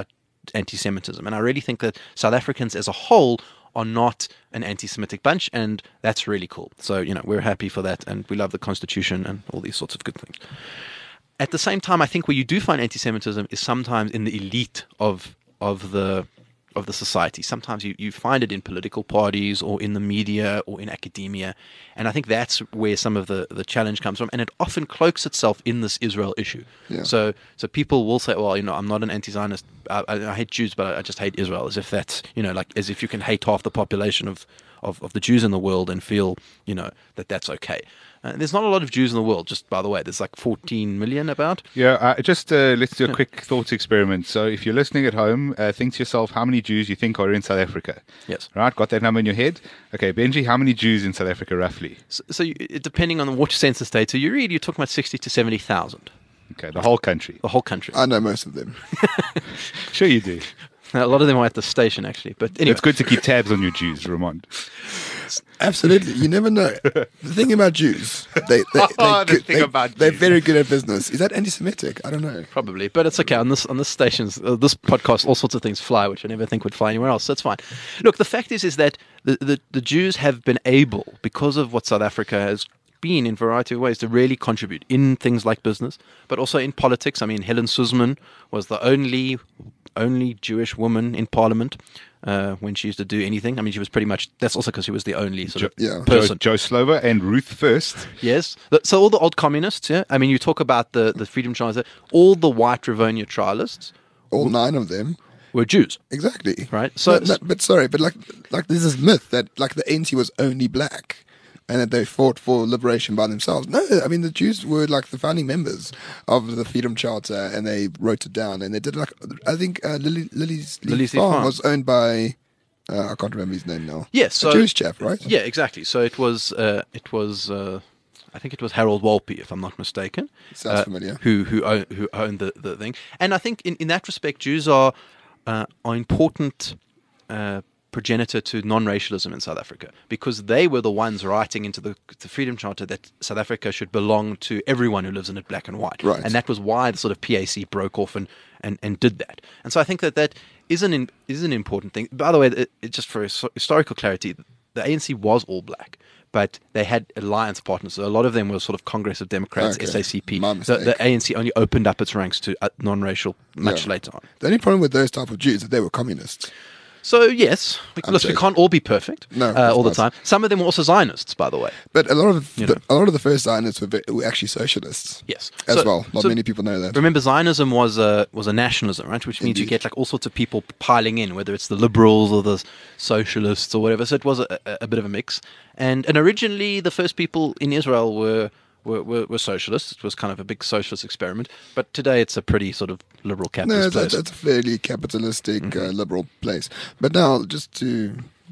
anti-Semitism. And I really think that South Africans as a whole are not an anti-Semitic bunch, and that's really cool. So, we're happy for that, and we love the Constitution and all these sorts of good things. At the same time, I think where you do find anti-Semitism is sometimes in the elite of the society. Sometimes you find it in political parties or in the media or in academia. And I think that's where some of the challenge comes from. And it often cloaks itself in this Israel issue. Yeah. So people will say, well, I'm not an anti-Zionist. I hate Jews, but I just hate Israel, as if that's, as if you can hate half the population of the Jews in the world and feel, that's okay. There's not a lot of Jews in the world, just by the way. There's like 14 million about. Yeah, let's do a quick thought experiment. So if you're listening at home, think to yourself how many Jews you think are in South Africa. Yes. Right, got that number in your head? Okay, Benji, how many Jews in South Africa roughly? So depending on which census data you read, you're talking about 60 to 70,000. Okay, the whole country. The whole country. I know most of them. Sure you do. A lot of them are at the station, actually. But anyway. It's good to keep tabs on your Jews, Ramon. Absolutely. You never know. The thing about Jews, they're very good at business. Is that anti-Semitic? I don't know. Probably, but it's okay. On this stations, this podcast, all sorts of things fly, which I never think would fly anywhere else. So it's fine. Look, the fact is that the Jews have been able, because of what South Africa has been in a variety of ways, to really contribute in things like business, but also in politics. I mean, Helen Suzman was the only Jewish woman in Parliament when she used to do anything. I mean, she was pretty much, that's also because she was the only sort of person. Joe Slovo and Ruth First. Yes. So all the old communists, yeah. I mean, you talk about the Freedom Trialists, all the white Rivonia Trialists. All 9 of them were Jews. Exactly. Right. So, but like there's this myth that like the ANC was only black, and that they fought for liberation by themselves. No, I mean, the Jews were like the founding members of the Freedom Charter, and they wrote it down, and they did I think Lily's farm was owned by, I can't remember his name now. Yes. So, a Jewish chap, right? Yeah, exactly. So it was I think it was Harold Walpy, if I'm not mistaken. Sounds familiar. Who owned the thing. And I think in that respect, Jews are important progenitor to non-racialism in South Africa, because they were the ones writing into the Freedom Charter that South Africa should belong to everyone who lives in it, black and white. Right. And that was why the sort of PAC broke off and did that. And so I think that is an important thing. By the way, just for historical clarity, the ANC was all black, but they had alliance partners. So a lot of them were sort of Congress of Democrats, SACP. The ANC only opened up its ranks to non-racial much later on. The only problem with those type of Jews is that they were communists. So yes, we can't all be perfect all the time. Some of them were also Zionists, by the way. But a lot of the first Zionists were actually socialists. Yes, as well. Not many people know that. Remember, Zionism was a nationalism, right? Which means you get like all sorts of people piling in, whether it's the liberals or the socialists or whatever. So it was a bit of a mix. And originally, the first people in Israel were socialists. It was kind of a big socialist experiment. But today it's a pretty sort of liberal capitalist place. It's a fairly capitalistic, liberal place. But now, just to,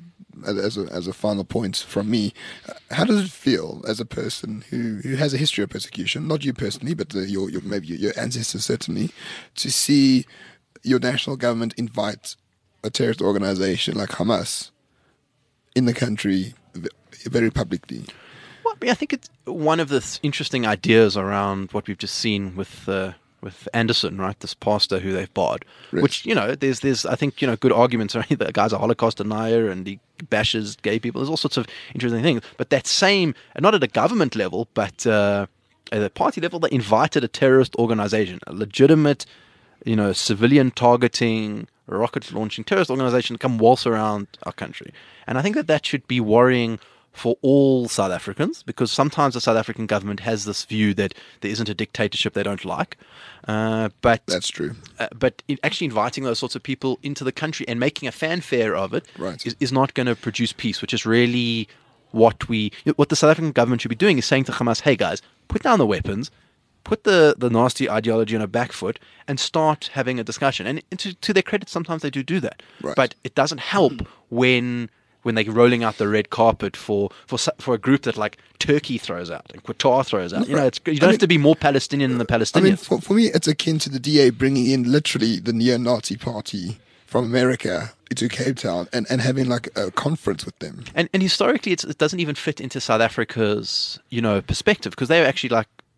as a final point from me, how does it feel as a person who has a history of persecution, not you personally, but maybe your ancestors certainly, to see your national government invite a terrorist organization like Hamas in the country very publicly? Well, I think it's one of the interesting ideas around what we've just seen with Anderson, right? This pastor who they've barred, right. Which, there's I think, good arguments around the guy's a Holocaust denier and he bashes gay people. There's all sorts of interesting things. But that same, not at a government level, but at a party level, they invited a terrorist organization, a legitimate, civilian targeting, rocket launching terrorist organization to come waltz around our country. And I think that should be worrying for all South Africans, because sometimes the South African government has this view that there isn't a dictatorship they don't like. But that's true. But actually inviting those sorts of people into the country and making a fanfare of it is not going to produce peace, which is really what the South African government should be doing, is saying to Hamas, hey guys, put down the weapons, put the nasty ideology on a back foot and start having a discussion. And to their credit, sometimes they do that. Right. But it doesn't help when they're rolling out the red carpet for a group that like Turkey throws out and Qatar throws out. You don't have to be more Palestinian than the Palestinians. I mean, for me, it's akin to the DA bringing in literally the neo-Nazi party from America to Cape Town and having like a conference with them. And historically, it doesn't even fit into South Africa's perspective, because they were actually like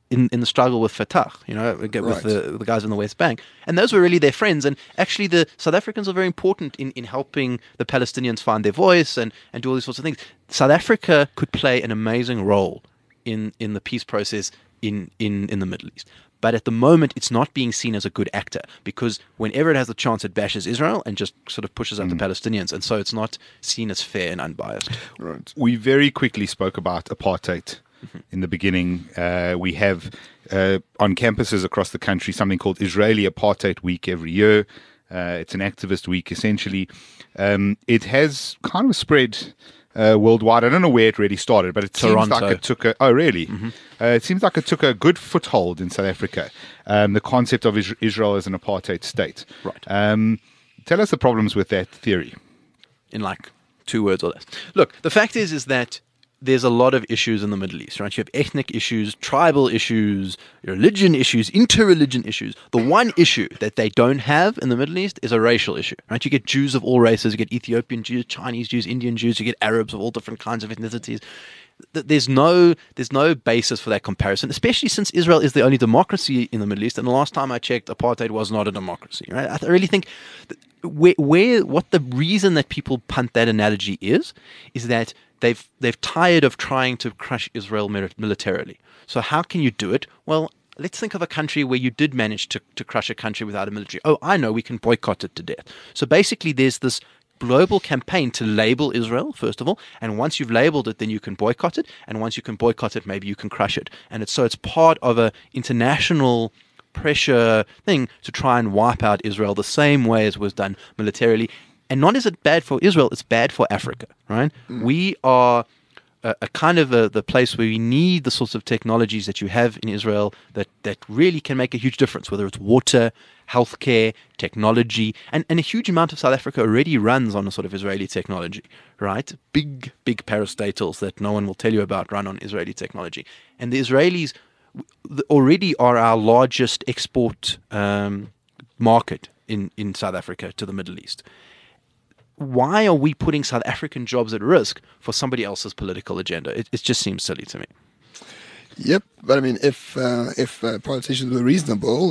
in the struggle with Fatah, with the guys in the West Bank. And those were really their friends. And actually, the South Africans are very important in helping the Palestinians find their voice and do all these sorts of things. South Africa could play an amazing role in the peace process in the Middle East. But at the moment, it's not being seen as a good actor, because whenever it has the chance, it bashes Israel and just sort of pushes out the Palestinians. And so it's not seen as fair and unbiased. Right. We very quickly spoke about apartheid in the beginning. We have on campuses across the country something called Israeli Apartheid Week every year. It's an activist week, essentially. It has kind of spread worldwide. I don't know where it really started, but it seems like it took it seems like it took a good foothold in South Africa. The concept of Israel as an apartheid state. Right. Tell us the problems with that theory. In like 2 words or less. Look, the fact is that there's a lot of issues in the Middle East, right? You have ethnic issues, tribal issues, religion issues, interreligion issues. The one issue that they don't have in the Middle East is a racial issue, right? You get Jews of all races, you get Ethiopian Jews, Chinese Jews, Indian Jews, you get Arabs of all different kinds of ethnicities. There's no basis for that comparison, especially since Israel is the only democracy in the Middle East. And the last time I checked, apartheid was not a democracy, right? I really think what the reason that people punt that analogy is that they've tired of trying to crush Israel militarily. So how can you do it? Well, let's think of a country where you did manage to crush a country without a military. Oh, I know, we can boycott it to death. So basically there's this global campaign to label Israel, first of all, and once you've labeled it, then you can boycott it, and once you can boycott it, maybe you can crush it. And it's part of a international pressure thing to try and wipe out Israel the same way as was done militarily. And not is it bad for Israel, it's bad for Africa, right? We are a kind of the place where we need the sorts of technologies that you have in Israel that really can make a huge difference, whether it's water, healthcare, technology, and a huge amount of South Africa already runs on a sort of Israeli technology, right? Big parastatals that no one will tell you about run on Israeli technology. And the Israelis already are our largest export market in South Africa to the Middle East. Why are we putting South African jobs at risk for somebody else's political agenda? It just seems silly to me. Yep, but I mean, if politicians were reasonable,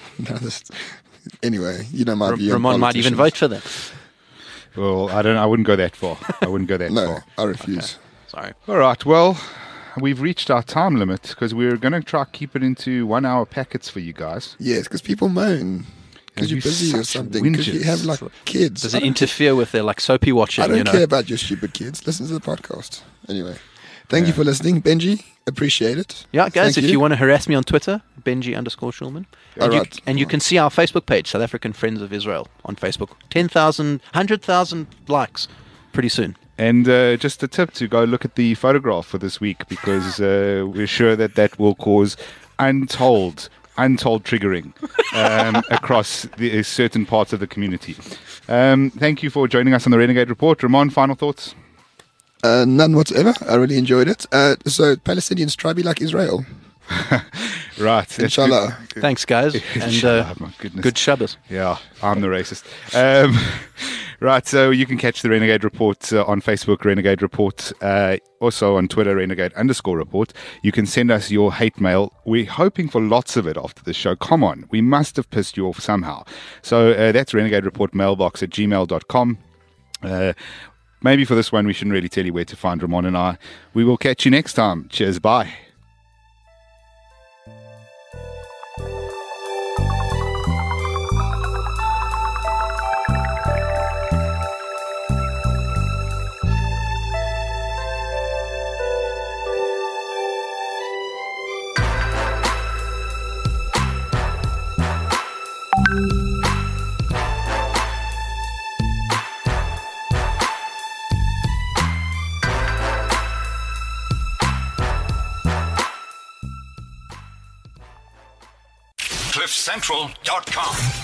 anyway, my view. Ramon might even vote for them. Well, I wouldn't go that far. I wouldn't go that No, far. I refuse. Okay. Sorry. All right. Well, we've reached our time limit because we're going to try to keep it into 1 hour packets for you guys. Yes, because people moan. Because you're busy or something. Because you have kids. Does it interfere with their soapy watching? I don't care about your stupid kids. Listen to the podcast. Anyway, thank you for listening, Benji. Appreciate it. Yeah, guys, if you want to harass me on Twitter, Benji_Schulman. And you can see our Facebook page, South African Friends of Israel, on Facebook. 10,000, 100,000 likes pretty soon. And just a tip to go look at the photograph for this week, because we're sure that will cause untold triggering across certain parts of the community. Thank you for joining us on the Renegade Report. Ramon, final thoughts? None whatsoever. I really enjoyed it. So Palestinians, try be like Israel. Right. Inshallah. Thanks, guys. And my goodness. good Shabbos. Yeah, I'm the racist. Right, so you can catch the Renegade Report on Facebook, Renegade Report, also on Twitter, Renegade_Report. You can send us your hate mail. We're hoping for lots of it after the show. Come on, we must have pissed you off somehow. So that's Renegade Report mailbox at gmail.com. Maybe for this one, we shouldn't really tell you where to find Ramon and I. We will catch you next time. Cheers, bye. CliffCentral.com